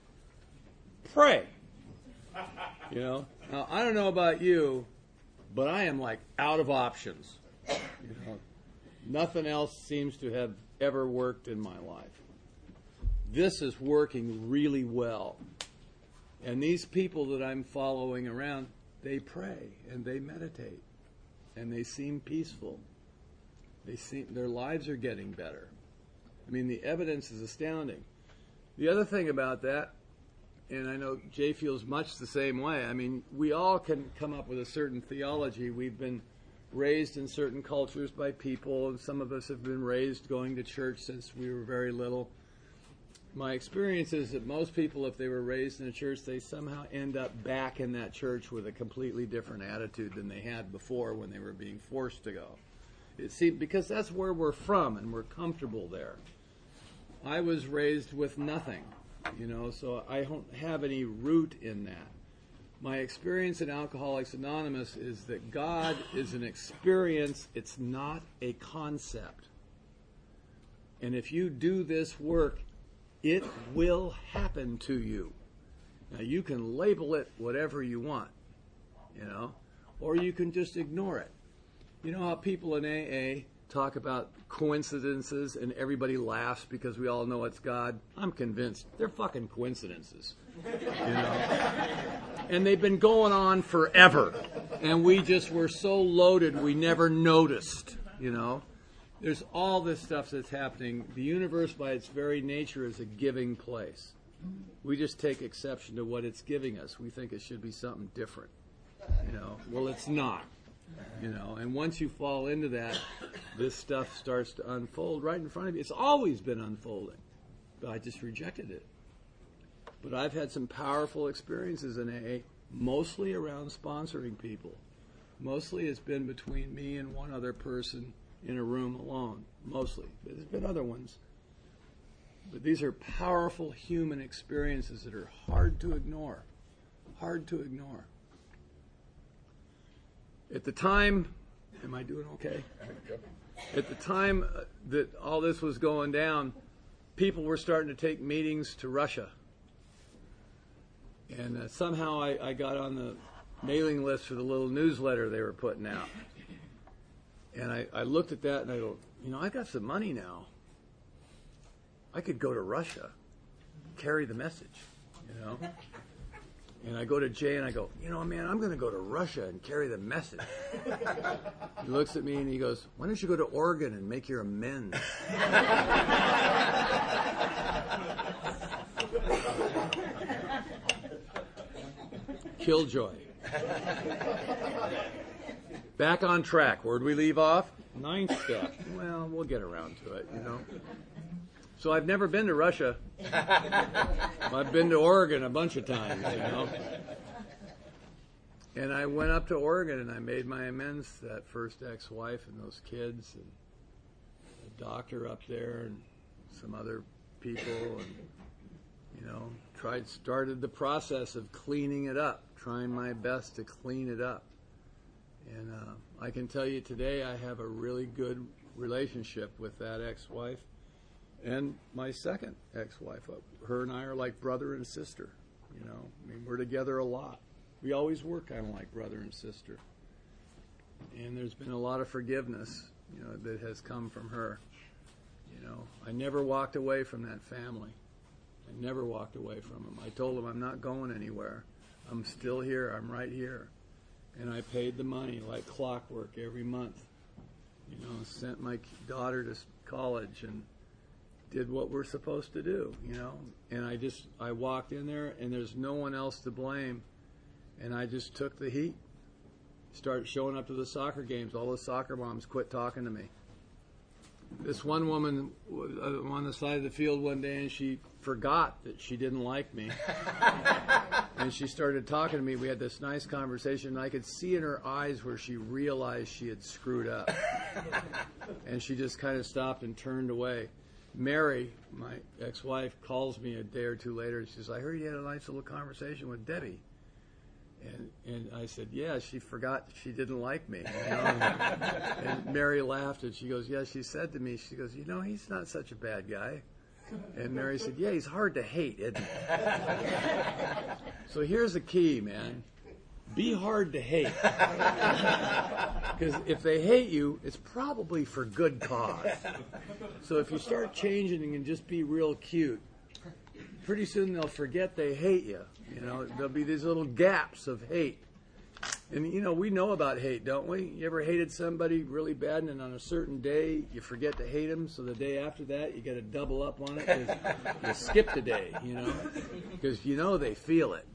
S2: pray. You know, now I don't know about you, but I am like out of options. You know, nothing else seems to have ever worked in my life. This is working really well. And these people that I'm following around, they pray and they meditate. And they seem peaceful. They seem, their lives are getting better. I mean, the evidence is astounding. The other thing about that, and I know Jay feels much the same way, I mean, we all can come up with a certain theology. We've been raised in certain cultures by people, and some of us have been raised going to church since we were very little. My experience is that most people, if they were raised in a church, they somehow end up back in that church with a completely different attitude than they had before when they were being forced to go. It seems, because that's where we're from and we're comfortable there. I was raised with nothing, you know, so I don't have any root in that. My experience in Alcoholics Anonymous is that God is an experience, it's not a concept. And if you do this work, it will happen to you. Now, you can label it whatever you want, you know, or you can just ignore it. You know how people in A A talk about coincidences and everybody laughs because we all know it's God? I'm convinced they're fucking coincidences, you know. And they've been going on forever. And we just were so loaded we never noticed, you know. There's all this stuff that's happening. The universe, by its very nature, is a giving place. We just take exception to what it's giving us. We think it should be something different. You know, well, it's not. You know, and once you fall into that, this stuff starts to unfold right in front of you. It's always been unfolding, but I just rejected it. But I've had some powerful experiences in A A, mostly around sponsoring people. Mostly it's been between me and one other person in a room alone, mostly. There's been other ones. But these are powerful human experiences that are hard to ignore. Hard to ignore. At the time, am I doing okay? At the time that all this was going down, people were starting to take meetings to Russia. And uh, somehow I, I got on the mailing list for the little newsletter they were putting out. And I, I looked at that and I go, you know, I got some money now. I could go to Russia, carry the message, you know. And I go to Jay and I go, you know, man, I'm going to go to Russia and carry the message. He looks at me and he goes, why don't you go to Oregon and make your amends? Killjoy. Back on track. Where'd we leave off? Ninth step. Well, we'll get around to it, you know. So I've never been to Russia. I've been to Oregon a bunch of times, you know. And I went up to Oregon and I made my amends to that first ex-wife and those kids and the doctor up there and some other people and, you know, tried, started the process of cleaning it up, trying my best to clean it up. And uh, I can tell you today I have a really good relationship with that ex-wife. And my second ex-wife, her and I are like brother and sister, you know. I mean, we're together a lot. We always were kind of like brother and sister. And there's been a lot of forgiveness, you know, that has come from her. You know, I never walked away from that family. I never walked away from them. I told them I'm not going anywhere. I'm still here. I'm right here. And I paid the money like clockwork every month. You know, sent my daughter to college and did what we're supposed to do, you know. And I just, I walked in there and there's no one else to blame. And I just took the heat. Started showing up to the soccer games. All the soccer moms quit talking to me. This one woman was on the side of the field one day and she forgot that she didn't like me. And she started talking to me. We had this nice conversation and I could see in her eyes where she realized she had screwed up. And she just kind of stopped and turned away. Mary, my ex-wife, calls me a day or two later and she says, I heard you had a nice little conversation with Debbie. And and I said, yeah, she forgot she didn't like me. You know? and, and Mary laughed and she goes, yeah, she said to me, she goes, you know, he's not such a bad guy. And Mary said, yeah, he's hard to hate, isn't he? So here's the key, man. Be hard to hate. Because if they hate you, it's probably for good cause. So if you start changing and just be real cute, pretty soon they'll forget they hate you. You know, there'll be these little gaps of hate. And, you know, we know about hate, don't we? You ever hated somebody really bad and then on a certain day you forget to hate them, so the day after that you got to double up on it because you skipped a day, you know? Because you know they feel it.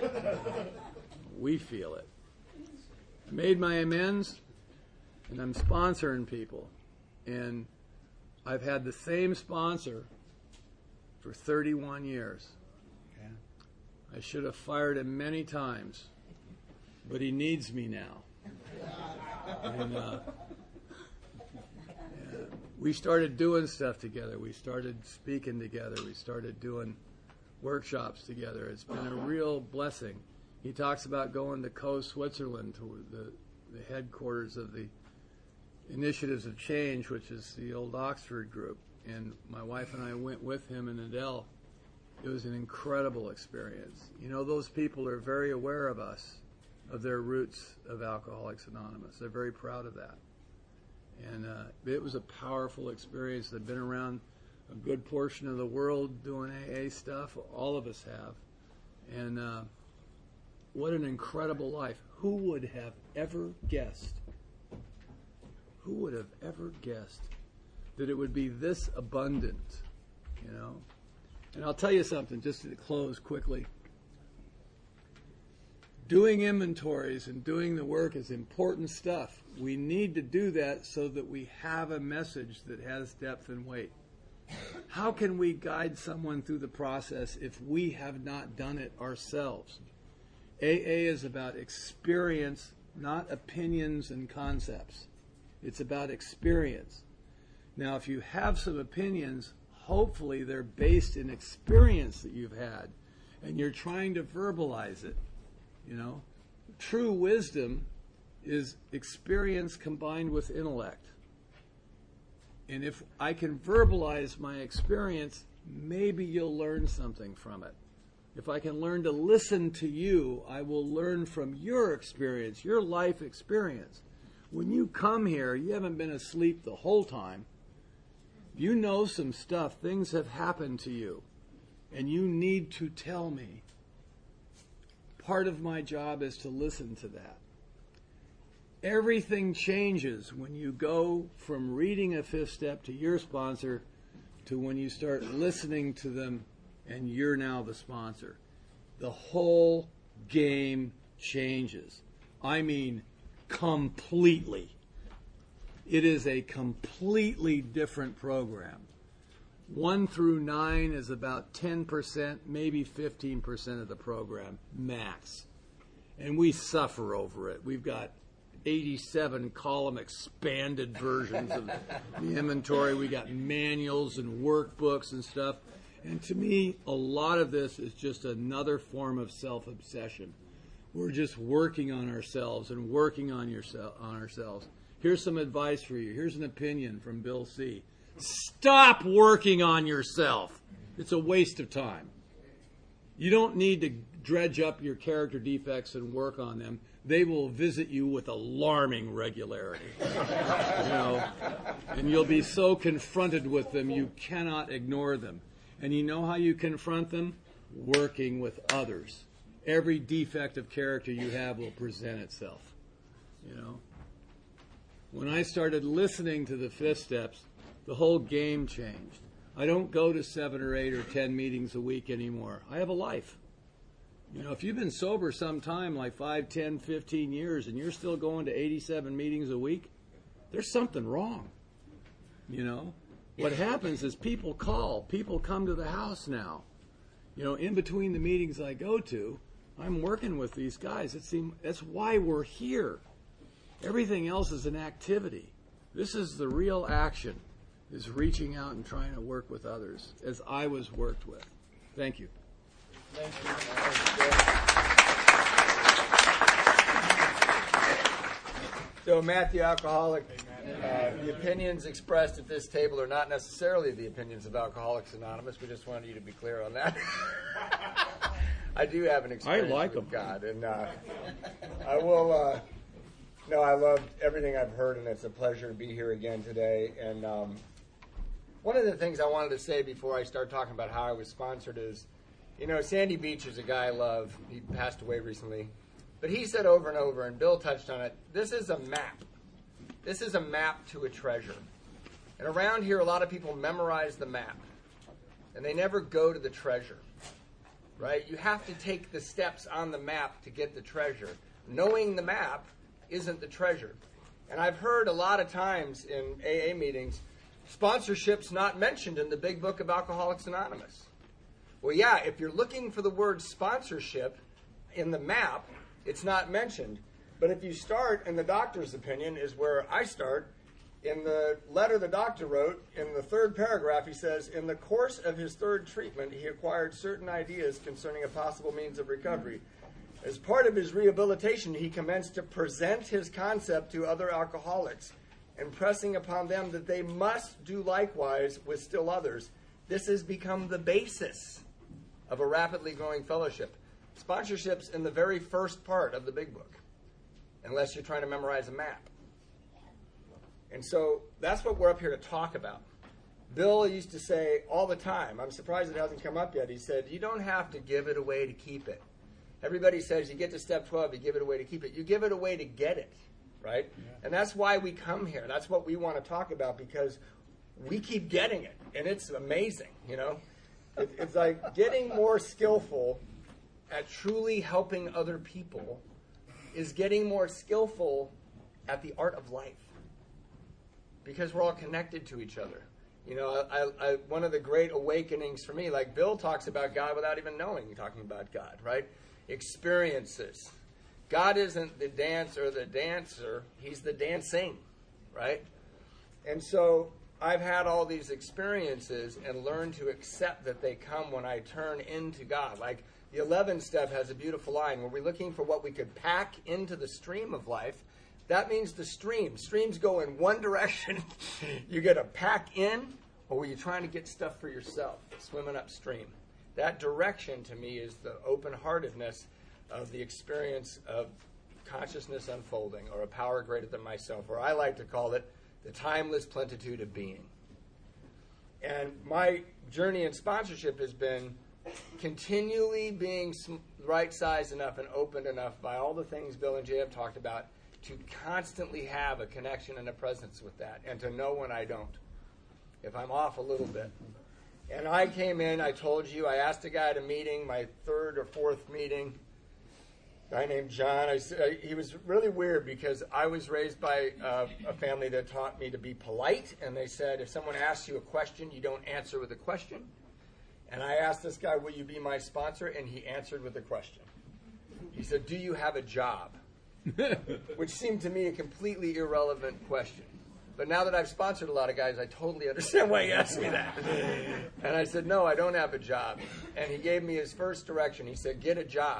S2: We feel it. I made my amends, and I'm sponsoring people. And I've had the same sponsor for thirty-one years. I should have fired him many times, but he needs me now. And uh, yeah, we started doing stuff together. We started speaking together. We started doing workshops together. It's been a real blessing. He talks about going to Co Switzerland, to the, the headquarters of the Initiatives of Change, which is the old Oxford group. And my wife and I went with him and Adele. It was an incredible experience. You know, those people are very aware of us, of their roots of Alcoholics Anonymous. They're very proud of that. And uh, it was a powerful experience. They've been around a good portion of the world doing A A stuff. All of us have. And uh, what an incredible life. Who would have ever guessed, who would have ever guessed that it would be this abundant, you know? And I'll tell you something, just to close quickly. Doing inventories and doing the work is important stuff. We need to do that so that we have a message that has depth and weight. How can we guide someone through the process if we have not done it ourselves? A A is about experience, not opinions and concepts. It's about experience. Now, if you have some opinions, hopefully they're based in experience that you've had, and you're trying to verbalize it. You know, true wisdom is experience combined with intellect. And if I can verbalize my experience, maybe you'll learn something from it. If I can learn to listen to you, I will learn from your experience, your life experience. When you come here, you haven't been asleep the whole time. You know some stuff, things have happened to you, and you need to tell me. Part of my job is to listen to that. Everything changes when you go from reading a fifth step to your sponsor to when you start listening to them and you're now the sponsor. The whole game changes. I mean, completely. It is a completely different program. One through nine is about ten percent, maybe fifteen percent of the program, max. And we suffer over it. We've got eighty-seven column expanded versions of the inventory. We got manuals and workbooks and stuff. And to me, a lot of this is just another form of self-obsession. We're just working on ourselves and working on, yourself, on ourselves. Here's some advice for you. Here's an opinion from Bill C. Stop working on yourself. It's a waste of time. You don't need to dredge up your character defects and work on them. They will visit you with alarming regularity. You know, and you'll be so confronted with them, you cannot ignore them. And you know how you confront them? Working with others. Every defect of character you have will present itself. You know, when I started listening to the fifth steps, the whole game changed. I don't go to seven or eight or ten meetings a week anymore. I have a life. You know, if you've been sober some time, like five, ten, fifteen years, and you're still going to eighty-seven meetings a week, there's something wrong. You know, what happens is people call. People come to the house now. You know, in between the meetings I go to, I'm working with these guys. It seems, that's why we're here. Everything else is an activity. This is the real action, is reaching out and trying to work with others, as I was worked with. Thank you.
S1: Thank you. So, Matt the Alcoholic, uh, the opinions expressed at this table are not necessarily the opinions of Alcoholics Anonymous. We just wanted you to be clear on that. I do have an experience
S2: I like
S1: with
S2: them.
S1: God, and uh, I will. Uh, no, I loved everything I've heard, and it's a pleasure to be here again today. And um, one of the things I wanted to say before I start talking about how I was sponsored is, you know, Sandy Beach is a guy I love. He passed away recently. But he said over and over, and Bill touched on it, this is a map. This is a map to a treasure. And around here, a lot of people memorize the map. And they never go to the treasure. Right? You have to take the steps on the map to get the treasure. Knowing the map isn't the treasure. And I've heard a lot of times in A A meetings, sponsorship's not mentioned in the big book of Alcoholics Anonymous. Well, yeah, if you're looking for the word sponsorship in the map, it's not mentioned. But if you start, in the doctor's opinion, is where I start. In the letter the doctor wrote, in the third paragraph, he says, in the course of his third treatment, he acquired certain ideas concerning a possible means of recovery. As part of his rehabilitation, he commenced to present his concept to other alcoholics, impressing upon them that they must do likewise with still others. This has become the basis of a rapidly growing fellowship. Sponsorship's in the very first part of the big book, unless you're trying to memorize a map. And so that's what we're up here to talk about. Bill used to say all the time, I'm surprised it hasn't come up yet, he said, you don't have to give it away to keep it. Everybody says you get to step twelve, you give it away to keep it. You give it away to get it, right? Yeah. And that's why we come here. That's what we want to talk about, because we keep getting it, and it's amazing, you know? It, it's like getting more skillful at truly helping other people is getting more skillful at the art of life, because we're all connected to each other. You know, I, I, one of the great awakenings for me, like Bill talks about God without even knowing he's talking about God, right? Experiences. God isn't the dancer or the dancer, he's the dancing, right? And so I've had all these experiences and learned to accept that they come when I turn into God. Like the eleventh step has a beautiful line where we're looking for what we could pack into the stream of life. That means the stream. Streams go in one direction. You get a pack in, or were you trying to get stuff for yourself, swimming upstream? That direction to me is the open-heartedness of the experience of consciousness unfolding, or a power greater than myself, or I like to call it the timeless plenitude of being. And my journey in sponsorship has been continually being right-sized enough and opened enough by all the things Bill and Jay have talked about to constantly have a connection and a presence with that, and to know when I don't, if I'm off a little bit. And I came in, I told you, I asked a guy at a meeting, my third or fourth meeting, a guy named John. I, he was really weird because I was raised by uh, a family that taught me to be polite, and they said if someone asks you a question, you don't answer with a question. And I asked this guy, will you be my sponsor? And he answered with a question. He said, do you have a job? Which seemed to me a completely irrelevant question. But now that I've sponsored a lot of guys, I totally understand why he asked me that. And I said, no, I don't have a job. And he gave me his first direction. He said, get a job.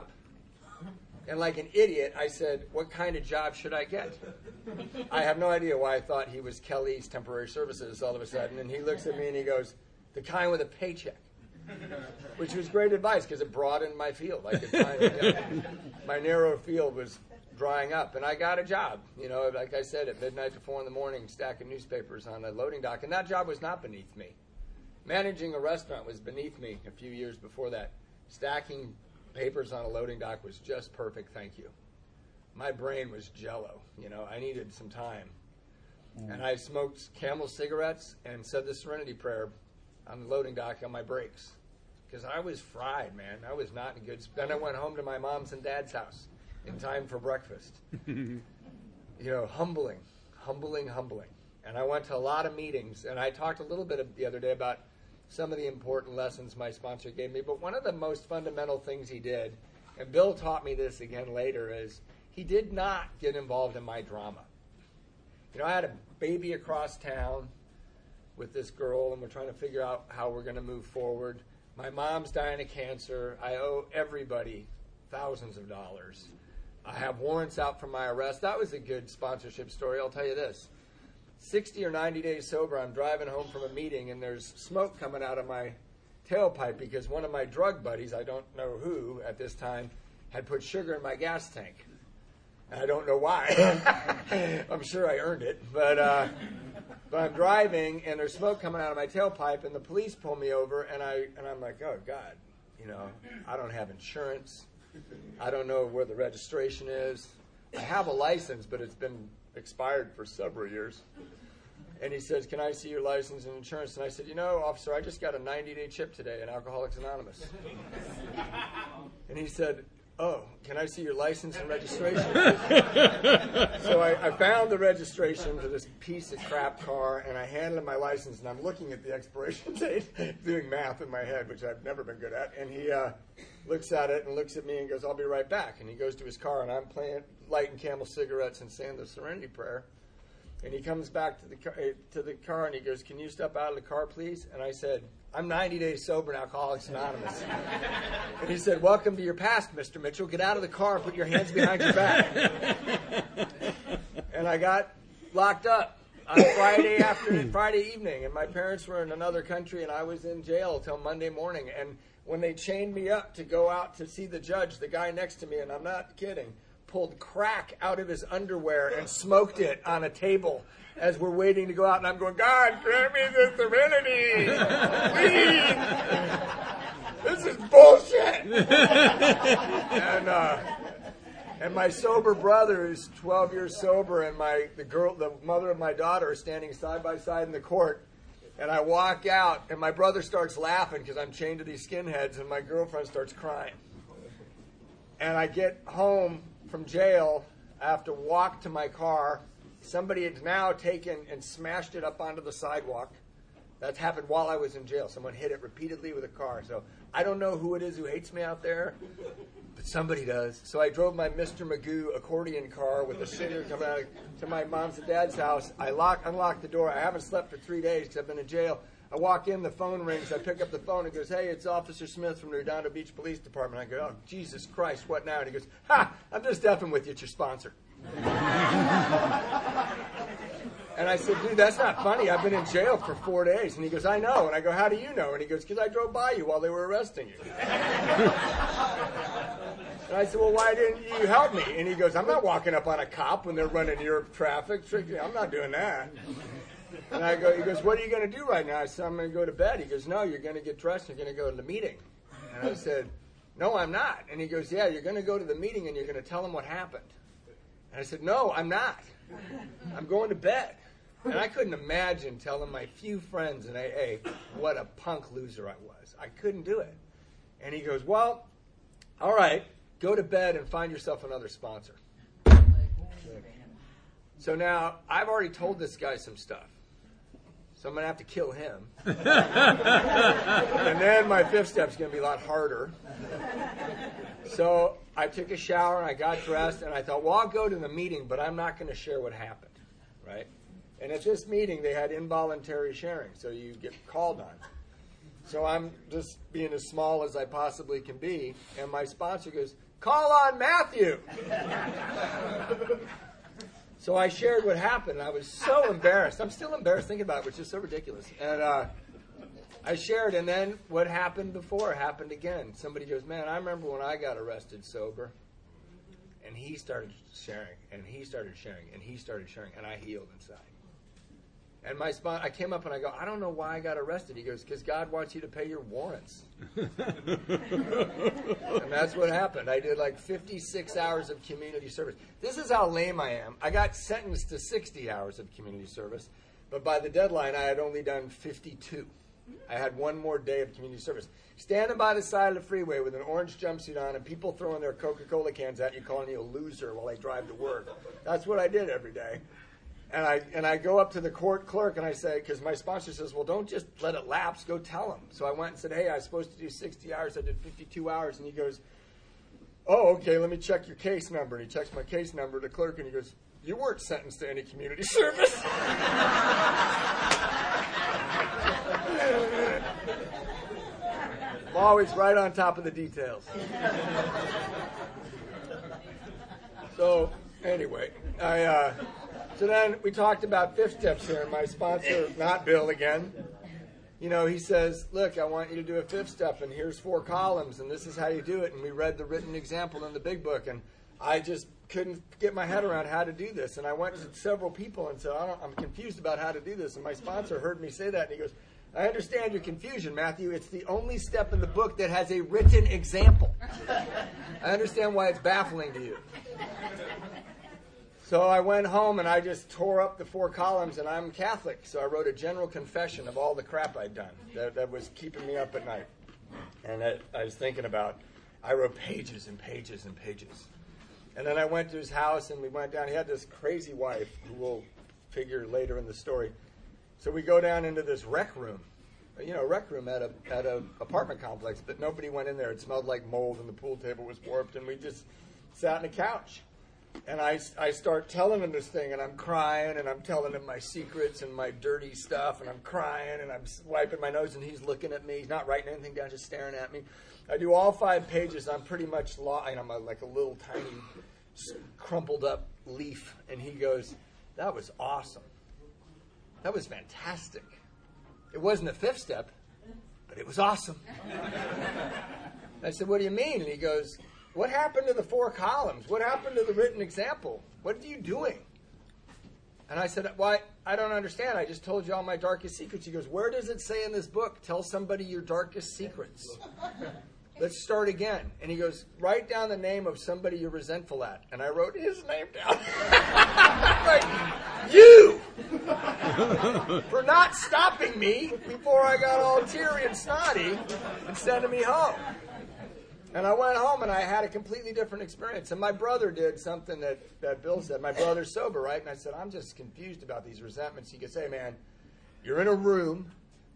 S1: And like an idiot, I said, what kind of job should I get? I have no idea why I thought he was Kelly's Temporary Services all of a sudden. And he looks at me and he goes, the kind with a paycheck. Which was great advice because it broadened my field. I could find, you know, my narrow field was drying up, and I got a job. You know, like I said, at midnight to four in the morning, stacking newspapers on a loading dock, and that job was not beneath me. Managing a restaurant was beneath me a few years before that. Stacking papers on a loading dock was just perfect, thank you. My brain was jello. You know, I needed some time. Mm. And I smoked Camel cigarettes and said the Serenity Prayer on the loading dock on my breaks. Because I was fried, man. I was not in good... Then I went home to my mom's and dad's house in time for breakfast. You know, humbling, humbling, humbling. And I went to a lot of meetings, and I talked a little bit the other day about some of the important lessons my sponsor gave me. But one of the most fundamental things he did, and Bill taught me this again later, is he did not get involved in my drama. You know, I had a baby across town with this girl, and we're trying to figure out how we're going to move forward. My mom's dying of cancer. I owe everybody thousands of dollars. I have warrants out for my arrest. That was a good sponsorship story, I'll tell you this. sixty or ninety days sober, I'm driving home from a meeting, and there's smoke coming out of my tailpipe because one of my drug buddies, I don't know who at this time, had put sugar in my gas tank. And I don't know why. I'm sure I earned it. But... Uh, But I'm driving, and there's smoke coming out of my tailpipe, and the police pull me over, and, I, and I'm like, oh, God, you know, I don't have insurance. I don't know where the registration is. I have a license, but it's been expired for several years. And he says, can I see your license and insurance? And I said, you know, officer, I just got a ninety-day chip today in Alcoholics Anonymous. And he said, oh, can I see your license and registration? So I, I found the registration to this piece of crap car, and I handed him my license, and I'm looking at the expiration date, doing math in my head, which I've never been good at. And he uh, looks at it and looks at me and goes, I'll be right back. And he goes to his car, and I'm playing, lighting Camel cigarettes and saying the Serenity Prayer. And he comes back to the car, to the car, and he goes, can you step out of the car, please? And I said, I'm ninety days sober in Alcoholics Anonymous. And he said, welcome to your past, Mister Mitchell. Get out of the car and put your hands behind your back. And I got locked up on Friday after Friday evening, and my parents were in another country, and I was in jail till Monday morning. And when they chained me up to go out to see the judge, the guy next to me, and I'm not kidding, pulled crack out of his underwear and smoked it on a table as we're waiting to go out. And I'm going, God, grant me the serenity. Please. This is bullshit. and uh, and my sober brother is twelve years sober, and my the girl, the mother of my daughter, are standing side by side in the court. And I walk out, and my brother starts laughing because I'm chained to these skinheads, and my girlfriend starts crying. And I get home from jail. I have to walk to my car. Somebody had now taken and smashed it up onto the sidewalk. That's happened while I was in jail. Someone hit it repeatedly with a car. So I don't know who it is who hates me out there, but somebody does. So I drove my Mister Magoo accordion car with a sitter coming out to my mom's and dad's house. I lock, unlock the door. I haven't slept for three days because I've been in jail. I walk in, the phone rings. I pick up the phone and goes, "Hey, it's Officer Smith from the Redondo Beach Police Department." I go, "Oh, Jesus Christ, what now?" And he goes, "Ha, I'm just effing with you. It's your sponsor." And I said, "Dude, that's not funny. I've been in jail for four days. And he goes, "I know." And I go, "How do you know?" And he goes, "Because I drove by you while they were arresting you." And I said, "Well, why didn't you help me?" And he goes, "I'm not walking up on a cop when they're running your traffic. I'm not doing that." And I go, he goes, "What are you going to do right now?" I said, "I'm going to go to bed." He goes, "No, you're going to get dressed. You're going to go to the meeting." And I said, "No, I'm not." And he goes, "Yeah, you're going to go to the meeting and you're going to tell them what happened." And I said, "No, I'm not. I'm going to bed." And I couldn't imagine telling my few friends in A A what a punk loser I was. I couldn't do it. And he goes, "Well, all right, go to bed and find yourself another sponsor." So now I've already told this guy some stuff. So I'm going to have to kill him. And then my fifth step's going to be a lot harder. So I took a shower and I got dressed and I thought, well, I'll go to the meeting, but I'm not going to share what happened, right? And at this meeting, they had involuntary sharing, so you get called on. So I'm just being as small as I possibly can be, and my sponsor goes, "Call on Matthew." So I shared what happened, and I was so embarrassed. I'm still embarrassed thinking about it, which is so ridiculous. And uh, I shared, and then what happened before happened again. Somebody goes, "Man, I remember when I got arrested sober." And he started sharing, and he started sharing, and he started sharing, and I healed inside. And my spot, I came up and I go, "I don't know why I got arrested." He goes, "Because God wants you to pay your warrants." And that's what happened. I did like fifty-six hours of community service. This is how lame I am. I got sentenced to sixty hours of community service, but by the deadline, I had only done fifty-two. I had one more day of community service. Standing by the side of the freeway with an orange jumpsuit on and people throwing their Coca-Cola cans at you, calling you a loser while I drive to work. That's what I did every day. And I and I go up to the court clerk and I say, because my sponsor says, "Well, don't just let it lapse. Go tell him." So I went and said, "Hey, I was supposed to do sixty hours. I did fifty-two hours." And he goes, "Oh, okay, let me check your case number." And he checks my case number, the clerk, and he goes, "You weren't sentenced to any community service." I'm always right on top of the details. So, anyway, I... Uh, So then we talked about fifth steps here, and my sponsor, not Bill again, you know, he says, "Look, I want you to do a fifth step, and here's four columns, and this is how you do it." And we read the written example in the big book, and I just couldn't get my head around how to do this. And I went to several people and said, I don't, I'm confused about how to do this. And my sponsor heard me say that, and he goes, "I understand your confusion, Matthew. It's the only step in the book that has a written example. I understand why it's baffling to you." So I went home and I just tore up the four columns, and I'm Catholic, so I wrote a general confession of all the crap I'd done that, that was keeping me up at night. And I, I was thinking about, I wrote pages and pages and pages. And then I went to his house and we went down. He had this crazy wife who will figure later in the story. So we go down into this rec room, you know, rec room at a at a apartment complex, but nobody went in there. It smelled like mold and the pool table was warped, and we just sat on a couch. And I, I start telling him this thing, and I'm crying, and I'm telling him my secrets and my dirty stuff, and I'm crying, and I'm wiping my nose, and he's looking at me. He's not writing anything down, just staring at me. I do all five pages. I'm pretty much lost. I'm a, like a little tiny crumpled up leaf. And he goes, "That was awesome. That was fantastic. It wasn't a fifth step, but it was awesome." I said, "What do you mean?" And he goes, "What happened to the four columns? What happened to the written example? What are you doing?" And I said, "Well, I, I don't understand. I just told you all my darkest secrets." He goes, "Where does it say in this book, tell somebody your darkest secrets? Let's start again." And he goes, "Write down the name of somebody you're resentful at." And I wrote his name down. Like, you! For not stopping me before I got all teary and snotty and sending me home. And I went home and I had a completely different experience. And my brother did something that, that Bill said. My brother's sober, right? And I said, "I'm just confused about these resentments." He goes, "Hey, man, you're in a room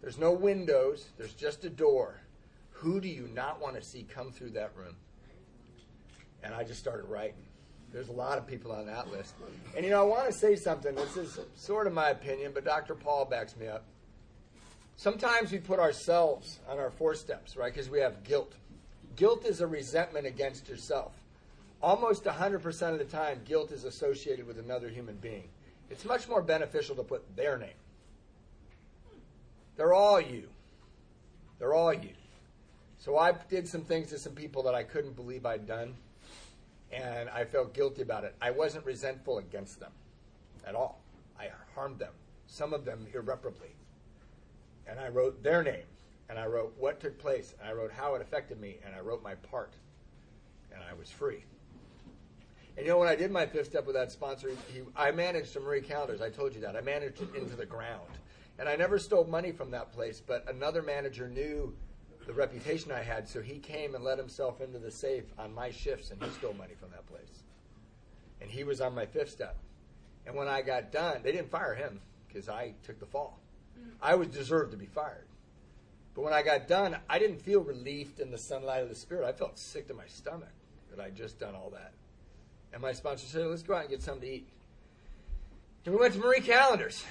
S1: There's no windows. There's just a door. Who do you not want to see come through that room? And I just started writing. There's a lot of people on that list. And, you know, I want to say something. This is sort of my opinion, but Doctor Paul backs me up. Sometimes we put ourselves on our four steps, right, because we have guilt. Guilt is a resentment against yourself. Almost one hundred percent of the time, guilt is associated with another human being. It's much more beneficial to put their name. They're all you. They're all you. So I did some things to some people that I couldn't believe I'd done, and I felt guilty about it. I wasn't resentful against them at all. I harmed them, some of them irreparably. And I wrote their name, and I wrote what took place, and I wrote how it affected me, and I wrote my part, and I was free. And you know, when I did my fifth step with that sponsor, he, I managed to Marie Callender's. I told you that. I managed it into the ground. And I never stole money from that place, but another manager knew the reputation I had, so he came and let himself into the safe on my shifts, and he stole money from that place. And he was on my fifth step. And when I got done, they didn't fire him because I took the fall. I was deserved to be fired. But when I got done, I didn't feel relieved in the sunlight of the Spirit. I felt sick to my stomach that I'd just done all that. And my sponsor said, let's go out and get something to eat. And we went to Marie Callender's.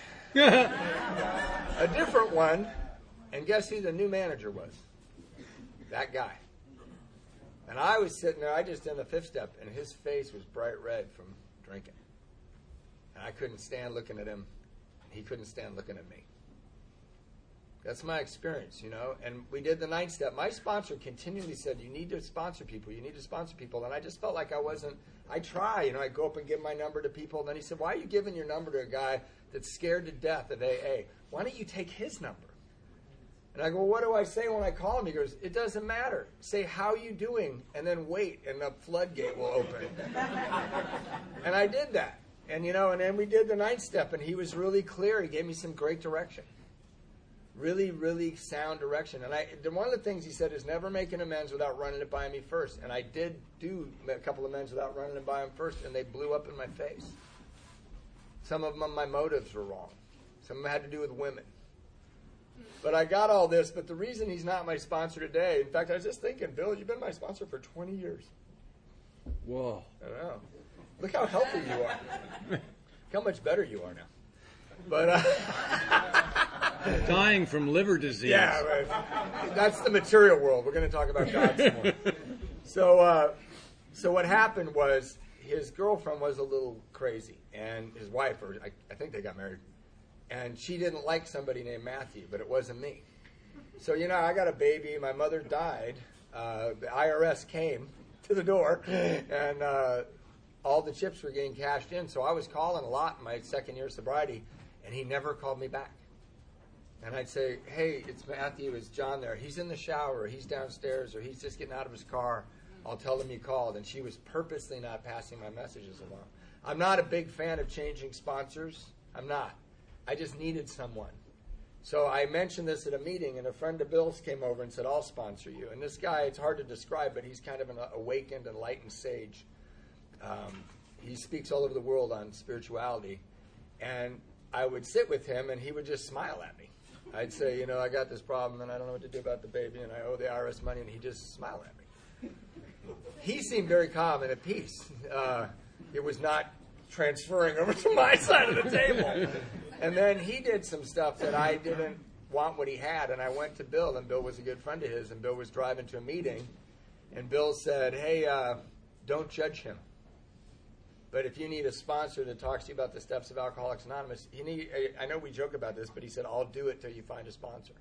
S1: A different one. And guess who the new manager was? That guy. And I was sitting there, I just did the fifth step, and his face was bright red from drinking. And I couldn't stand looking at him. He couldn't stand looking at me. That's my experience, you know. And we did the ninth step. My sponsor continually said, you need to sponsor people. You need to sponsor people. And I just felt like I wasn't, I try, you know, I go up and give my number to people. And then he said, why are you giving your number to a guy that's scared to death of A A? Why don't you take his number? And I go, well, what do I say when I call him? He goes, it doesn't matter. Say, how you doing? And then wait, and the floodgate will open. And I did that. And, you know, and then we did the ninth step, and he was really clear. He gave me some great direction. Really, really sound direction. And I, one of the things he said is never make an amends without running it by me first. And I did do a couple of amends without running it by him first, and they blew up in my face. Some of them, my motives were wrong. Some of them had to do with women. But I got all this, but the reason he's not my sponsor today, in fact, I was just thinking, Bill, you've been my sponsor for twenty years.
S2: Whoa.
S1: I know. Look how healthy you are. Look how much better you are now. But uh,
S2: dying from liver disease.
S1: Yeah, right. That's the material world. We're going to talk about God some more. So, uh, so what happened was his girlfriend was a little crazy, and his wife, or I, I think they got married, and she didn't like somebody named Matthew, but it wasn't me. So, you know, I got a baby. My mother died. Uh, the I R S came to the door, and uh, all the chips were getting cashed in. So I was calling a lot in my second year of sobriety, and he never called me back. And I'd say, hey, it's Matthew, is John there? He's in the shower, or he's downstairs, or he's just getting out of his car. I'll tell him you called. And she was purposely not passing my messages along. I'm not a big fan of changing sponsors. I'm not. I just needed someone. So I mentioned this at a meeting, and a friend of Bill's came over and said, I'll sponsor you. And this guy, it's hard to describe, but he's kind of an awakened, enlightened sage. Um, he speaks all over the world on spirituality. And I would sit with him, and he would just smile at me. I'd say, you know, I got this problem, and I don't know what to do about the baby, and I owe the I R S money, and he'd just smile at me. He seemed very calm and at peace. Uh, it was not transferring over to my side of the table. And then he did some stuff that I didn't want what he had, and I went to Bill, and Bill was a good friend of his, and Bill was driving to a meeting, and Bill said, hey, uh, don't judge him. But if you need a sponsor that talks to you about the steps of Alcoholics Anonymous, you need, I know we joke about this, but he said, I'll do it till you find a sponsor.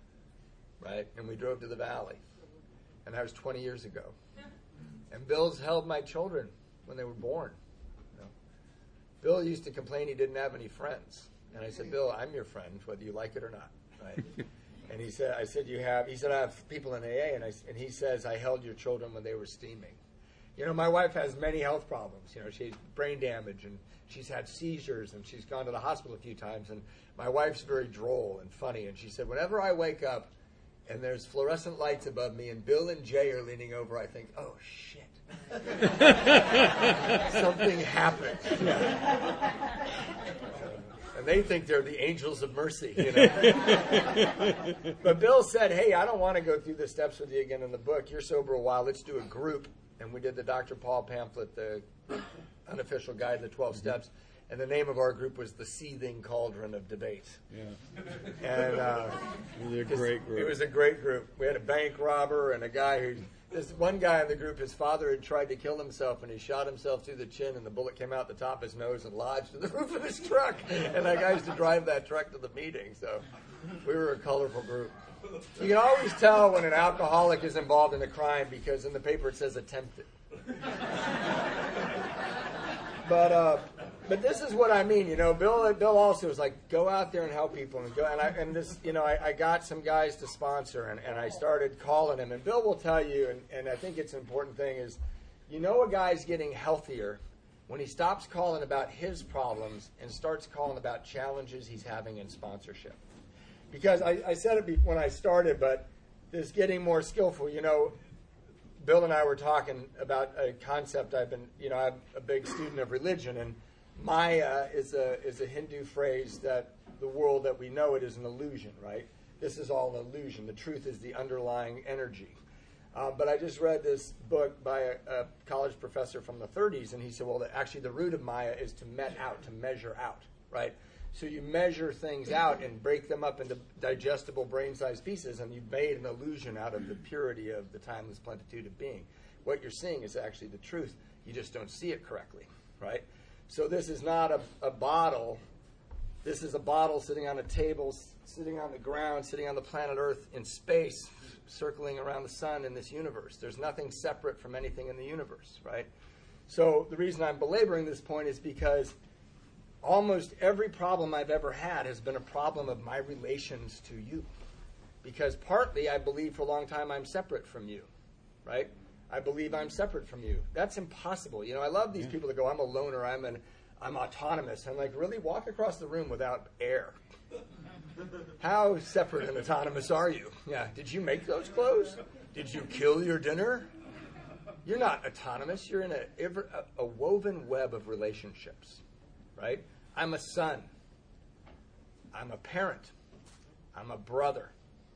S1: Right? And we drove to the Valley. And that was twenty years ago. And Bill's held my children when they were born. You know? Bill used to complain he didn't have any friends. And I said, Bill, I'm your friend, whether you like it or not. Right? And he said, I said, you have, he said, I have people in A A. And, I, and he says, I held your children when they were steaming. You know, my wife has many health problems. You know, she has brain damage, and she's had seizures, and she's gone to the hospital a few times. And my wife's very droll and funny. And she said, whenever I wake up and there's fluorescent lights above me and Bill and Jay are leaning over, I think, oh, shit. Something happened. And they think they're the angels of mercy, you know. But Bill said, hey, I don't want to go through the steps with you again in the book. You're sober a while. Let's do a group. And we did the Doctor Paul pamphlet, the unofficial guide to the twelve steps. And the name of our group was the Seething Cauldron of Debate.
S2: Yeah.
S1: And uh,
S2: It was a great group.
S1: It was a great group. We had a bank robber and a guy who, this one guy in the group, his father had tried to kill himself, and he shot himself through the chin, and the bullet came out the top of his nose and lodged in the roof of his truck. And that guy used to drive that truck to the meeting. So we were a colorful group. You can always tell when an alcoholic is involved in a crime because in the paper it says attempted. But uh, but this is what I mean, you know. Bill Bill also was like, go out there and help people, and go. And I and this, you know, I, I got some guys to sponsor, and, and I started calling him. And Bill will tell you, and, and I think it's an important thing is, you know, a guy's getting healthier when he stops calling about his problems and starts calling about challenges he's having in sponsorship. Because I, I said it be, when I started, but this getting more skillful, you know. Bill and I were talking about a concept I've been, you know, I'm a big student of religion, and Maya is a is a Hindu phrase that the world that we know it is an illusion, right? This is all an illusion. The truth is the underlying energy. Uh, but I just read this book by a, a college professor from the thirties, and he said, well, that actually the root of Maya is to met out, to measure out, right? So you measure things out and break them up into digestible brain-sized pieces, and you've made an illusion out of the purity of the timeless plenitude of being. What you're seeing is actually the truth. You just don't see it correctly, right? So this is not a, a bottle. This is a bottle sitting on a table, sitting on the ground, sitting on the planet Earth in space, circling around the sun in this universe. There's nothing separate from anything in the universe, right? So the reason I'm belaboring this point is because almost every problem I've ever had has been a problem of my relations to you. Because partly I believe for a long time I'm separate from you, right? I believe I'm separate from you. That's impossible. You know, I love these yeah. people that go, I'm a loner, I'm an, I'm autonomous. I'm like, really? Walk across the room without air. How separate and autonomous are you? Yeah. Did you make those clothes? Did you kill your dinner? You're not autonomous. You're in a, a, a woven web of relationships. Right? I'm a son. I'm a parent. I'm a brother.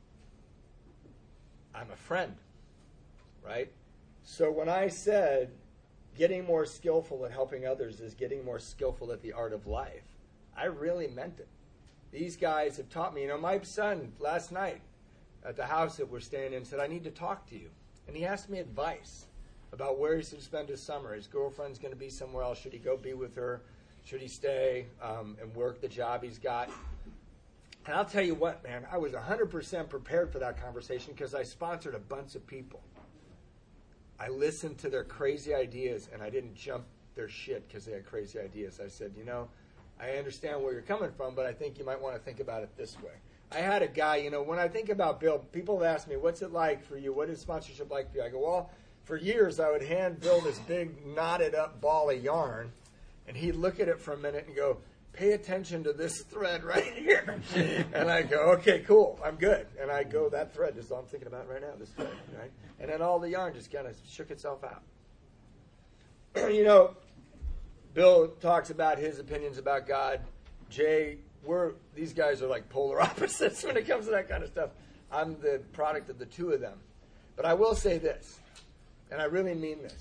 S1: I'm a friend. Right? So when I said getting more skillful at helping others is getting more skillful at the art of life, I really meant it. These guys have taught me. You know, my son last night at the house that we're staying in said, I need to talk to you. And he asked me advice about where he should spend his summer. His girlfriend's going to be somewhere else. Should he go be with her? Should he stay um, and work the job he's got? And I'll tell you what, man, I was one hundred percent prepared for that conversation because I sponsored a bunch of people. I listened to their crazy ideas, and I didn't jump their shit because they had crazy ideas. I said, you know, I understand where you're coming from, but I think you might want to think about it this way. I had a guy, you know, when I think about Bill, people have asked me, what's it like for you? What is sponsorship like for you? I go, well, for years I would hand Bill this big knotted up ball of yarn, and he'd look at it for a minute and go, pay attention to this thread right here. And I go, okay, cool, I'm good. And I go, that thread is all I'm thinking about right now, this thread, right? And then all the yarn just kind of shook itself out. You know, Bill talks about his opinions about God. Jay, we're, these guys are like polar opposites when it comes to that kind of stuff. I'm the product of the two of them. But I will say this, and I really mean this.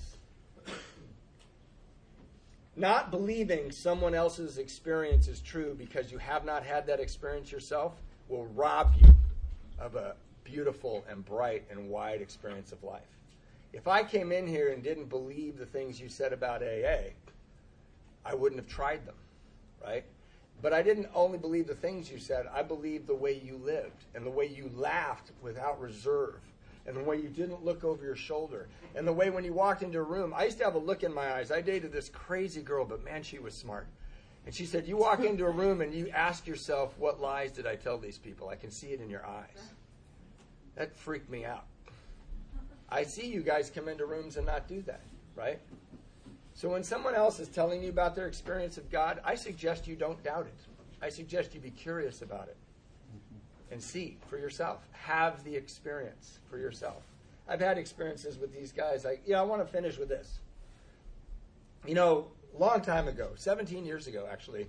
S1: Not believing someone else's experience is true because you have not had that experience yourself will rob you of a beautiful and bright and wide experience of life. If I came in here and didn't believe the things you said about A A, I wouldn't have tried them, right? But I didn't only believe the things you said. I believed the way you lived and the way you laughed without reserve and the way you didn't look over your shoulder and the way when you walked into a room, I used to have a look in my eyes. I dated this crazy girl, but man, she was smart. And she said, you walk into a room and you ask yourself, what lies did I tell these people? I can see it in your eyes. That freaked me out. I see you guys come into rooms and not do that, right? So when someone else is telling you about their experience of God, I suggest you don't doubt it. I suggest you be curious about it and see for yourself. Have the experience for yourself. I've had experiences with these guys. I, you know, I want to finish with this. You know, a long time ago, seventeen years ago actually,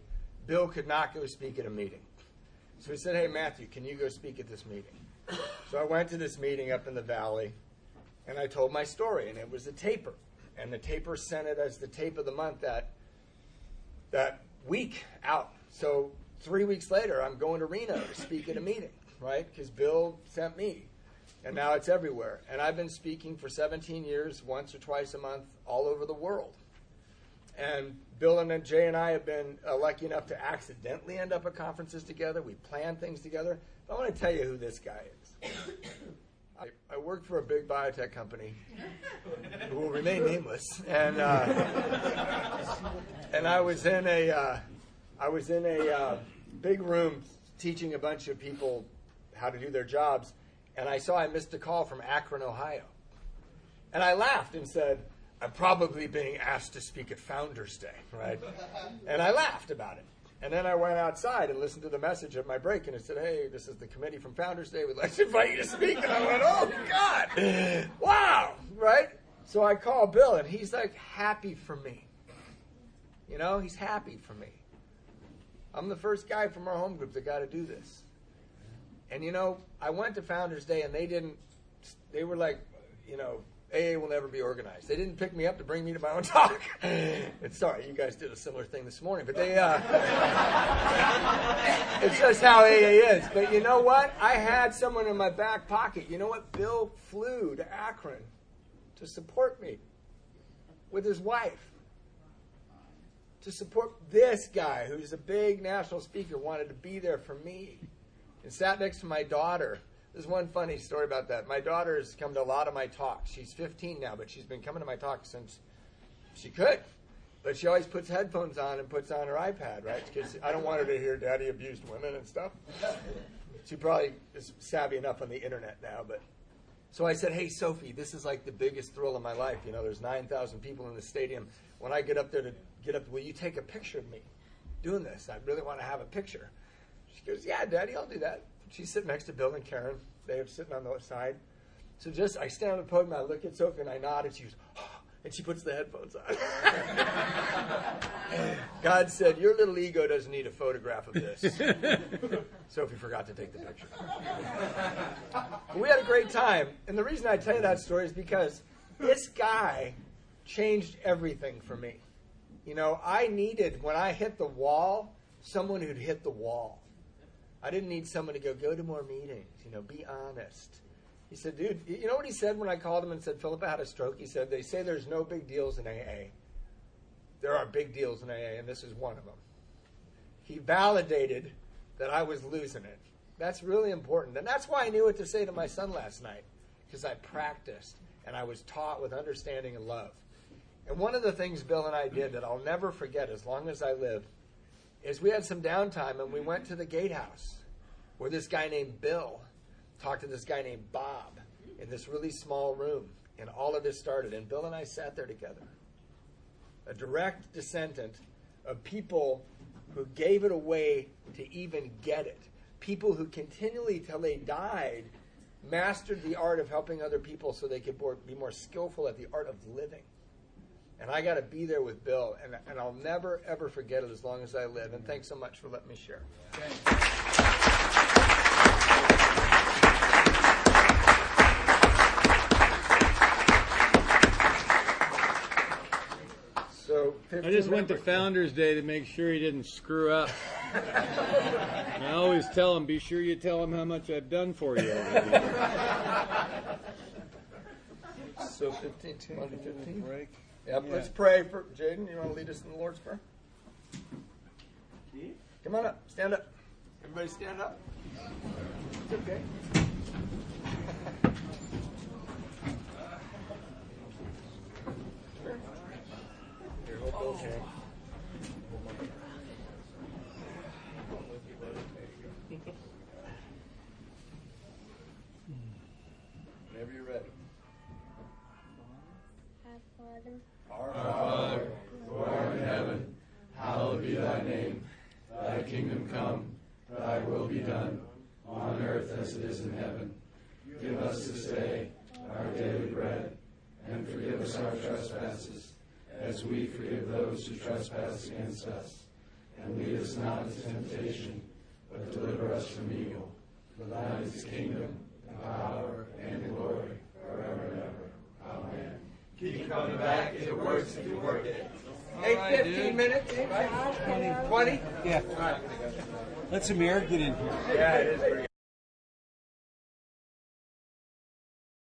S1: Bill could not go speak at a meeting. So he said, hey, Matthew, can you go speak at this meeting? So I went to this meeting up in the valley, and I told my story, and it was a taper. And the taper sent it as the tape of the month that, that week out. So three weeks later, I'm going to Reno to speak at a meeting, right? Because Bill sent me. And now it's everywhere. And I've been speaking for seventeen years, once or twice a month, all over the world. And Bill and Jay and I have been uh, lucky enough to accidentally end up at conferences together. We plan things together. But I want to tell you who this guy is. I, I work for a big biotech company who will remain nameless. And uh, and I was in a uh, I was in a uh, big room teaching a bunch of people how to do their jobs. And I saw I missed a call from Akron, Ohio. And I laughed and said, I'm probably being asked to speak at Founders Day, right? And I laughed about it. And then I went outside and listened to the message at my break, and it said, hey, this is the committee from Founders Day. We'd like to invite you to speak. And I went, oh, God, wow, right? So I called Bill, and he's like happy for me. You know, he's happy for me. I'm the first guy from our home group that got to do this. And, you know, I went to Founders Day, and they didn't, they were like, you know, A A will never be organized. They didn't pick me up to bring me to my own talk. And sorry, you guys did a similar thing this morning, but they, uh, it's just how A A is. But you know what? I had someone in my back pocket. You know what? Bill flew to Akron to support me with his wife. To support this guy who's a big national speaker, wanted to be there for me. And sat next to my daughter. There's one funny story about that. My daughter has come to a lot of my talks. She's fifteen now, but she's been coming to my talks since she could. But she always puts headphones on and puts on her iPad, right? Because I don't want her to hear Daddy abused women and stuff. She probably is savvy enough on the internet now. But so I said, hey, Sophie, this is like the biggest thrill of my life. You know, there's nine thousand people in the stadium. When I get up there to get up, will you take a picture of me doing this? I really want to have a picture. She goes, yeah, Daddy, I'll do that. She's sitting next to Bill and Karen. They're sitting on the side. So just, I stand on the podium, I look at Sophie, and I nod, and she goes, oh, and she puts the headphones on. God said, your little ego doesn't need a photograph of this. Sophie forgot to take the picture. But we had a great time. And the reason I tell you that story is because this guy changed everything for me. You know, I needed, when I hit the wall, someone who'd hit the wall. I didn't need someone to go, go to more meetings, you know, be honest. He said, dude, you know what he said when I called him and said, Philip, I had a stroke? He said, they say there's no big deals in A A. There are big deals in A A, and this is one of them. He validated that I was losing it. That's really important. And that's why I knew what to say to my son last night, because I practiced, and I was taught with understanding and love. And one of the things Bill and I did that I'll never forget as long as I live is we had some downtime, and we went to the gatehouse where this guy named Bill talked to this guy named Bob in this really small room, and all of this started. And Bill and I sat there together, a direct descendant of people who gave it away to even get it, people who continually, till they died, mastered the art of helping other people so they could be more skillful at the art of living. And I got to be there with Bill, and, and I'll never, ever forget it as long as I live. And thanks so much for letting me share. So
S2: I just went to Founders Day to make sure he didn't screw up. And I always tell him, be sure you tell him how much I've done for you.
S1: So fifteen, Monday fifteen. Break. Yep, yeah. Let's pray for Jaden. You want to lead us in the Lord's Prayer? Come on up. Stand up. Everybody stand up. It's okay. Here, hold those hands. Whenever you're ready.
S5: Our Father, who art in heaven, hallowed be thy name. Thy kingdom come, thy will be done, on earth as it is in heaven. Give us this day our daily bread, and forgive us our trespasses, as we forgive those who trespass against us. And lead us not into temptation, but deliver us from evil. For thine is the kingdom, and power, and glory, forever and ever. Amen.
S1: Keep coming back. It works if you work it.
S3: Hey,
S1: Hey, fifteen minutes, right? twenty?
S3: Yeah. Let Samir get in here.
S1: Yeah, it is pretty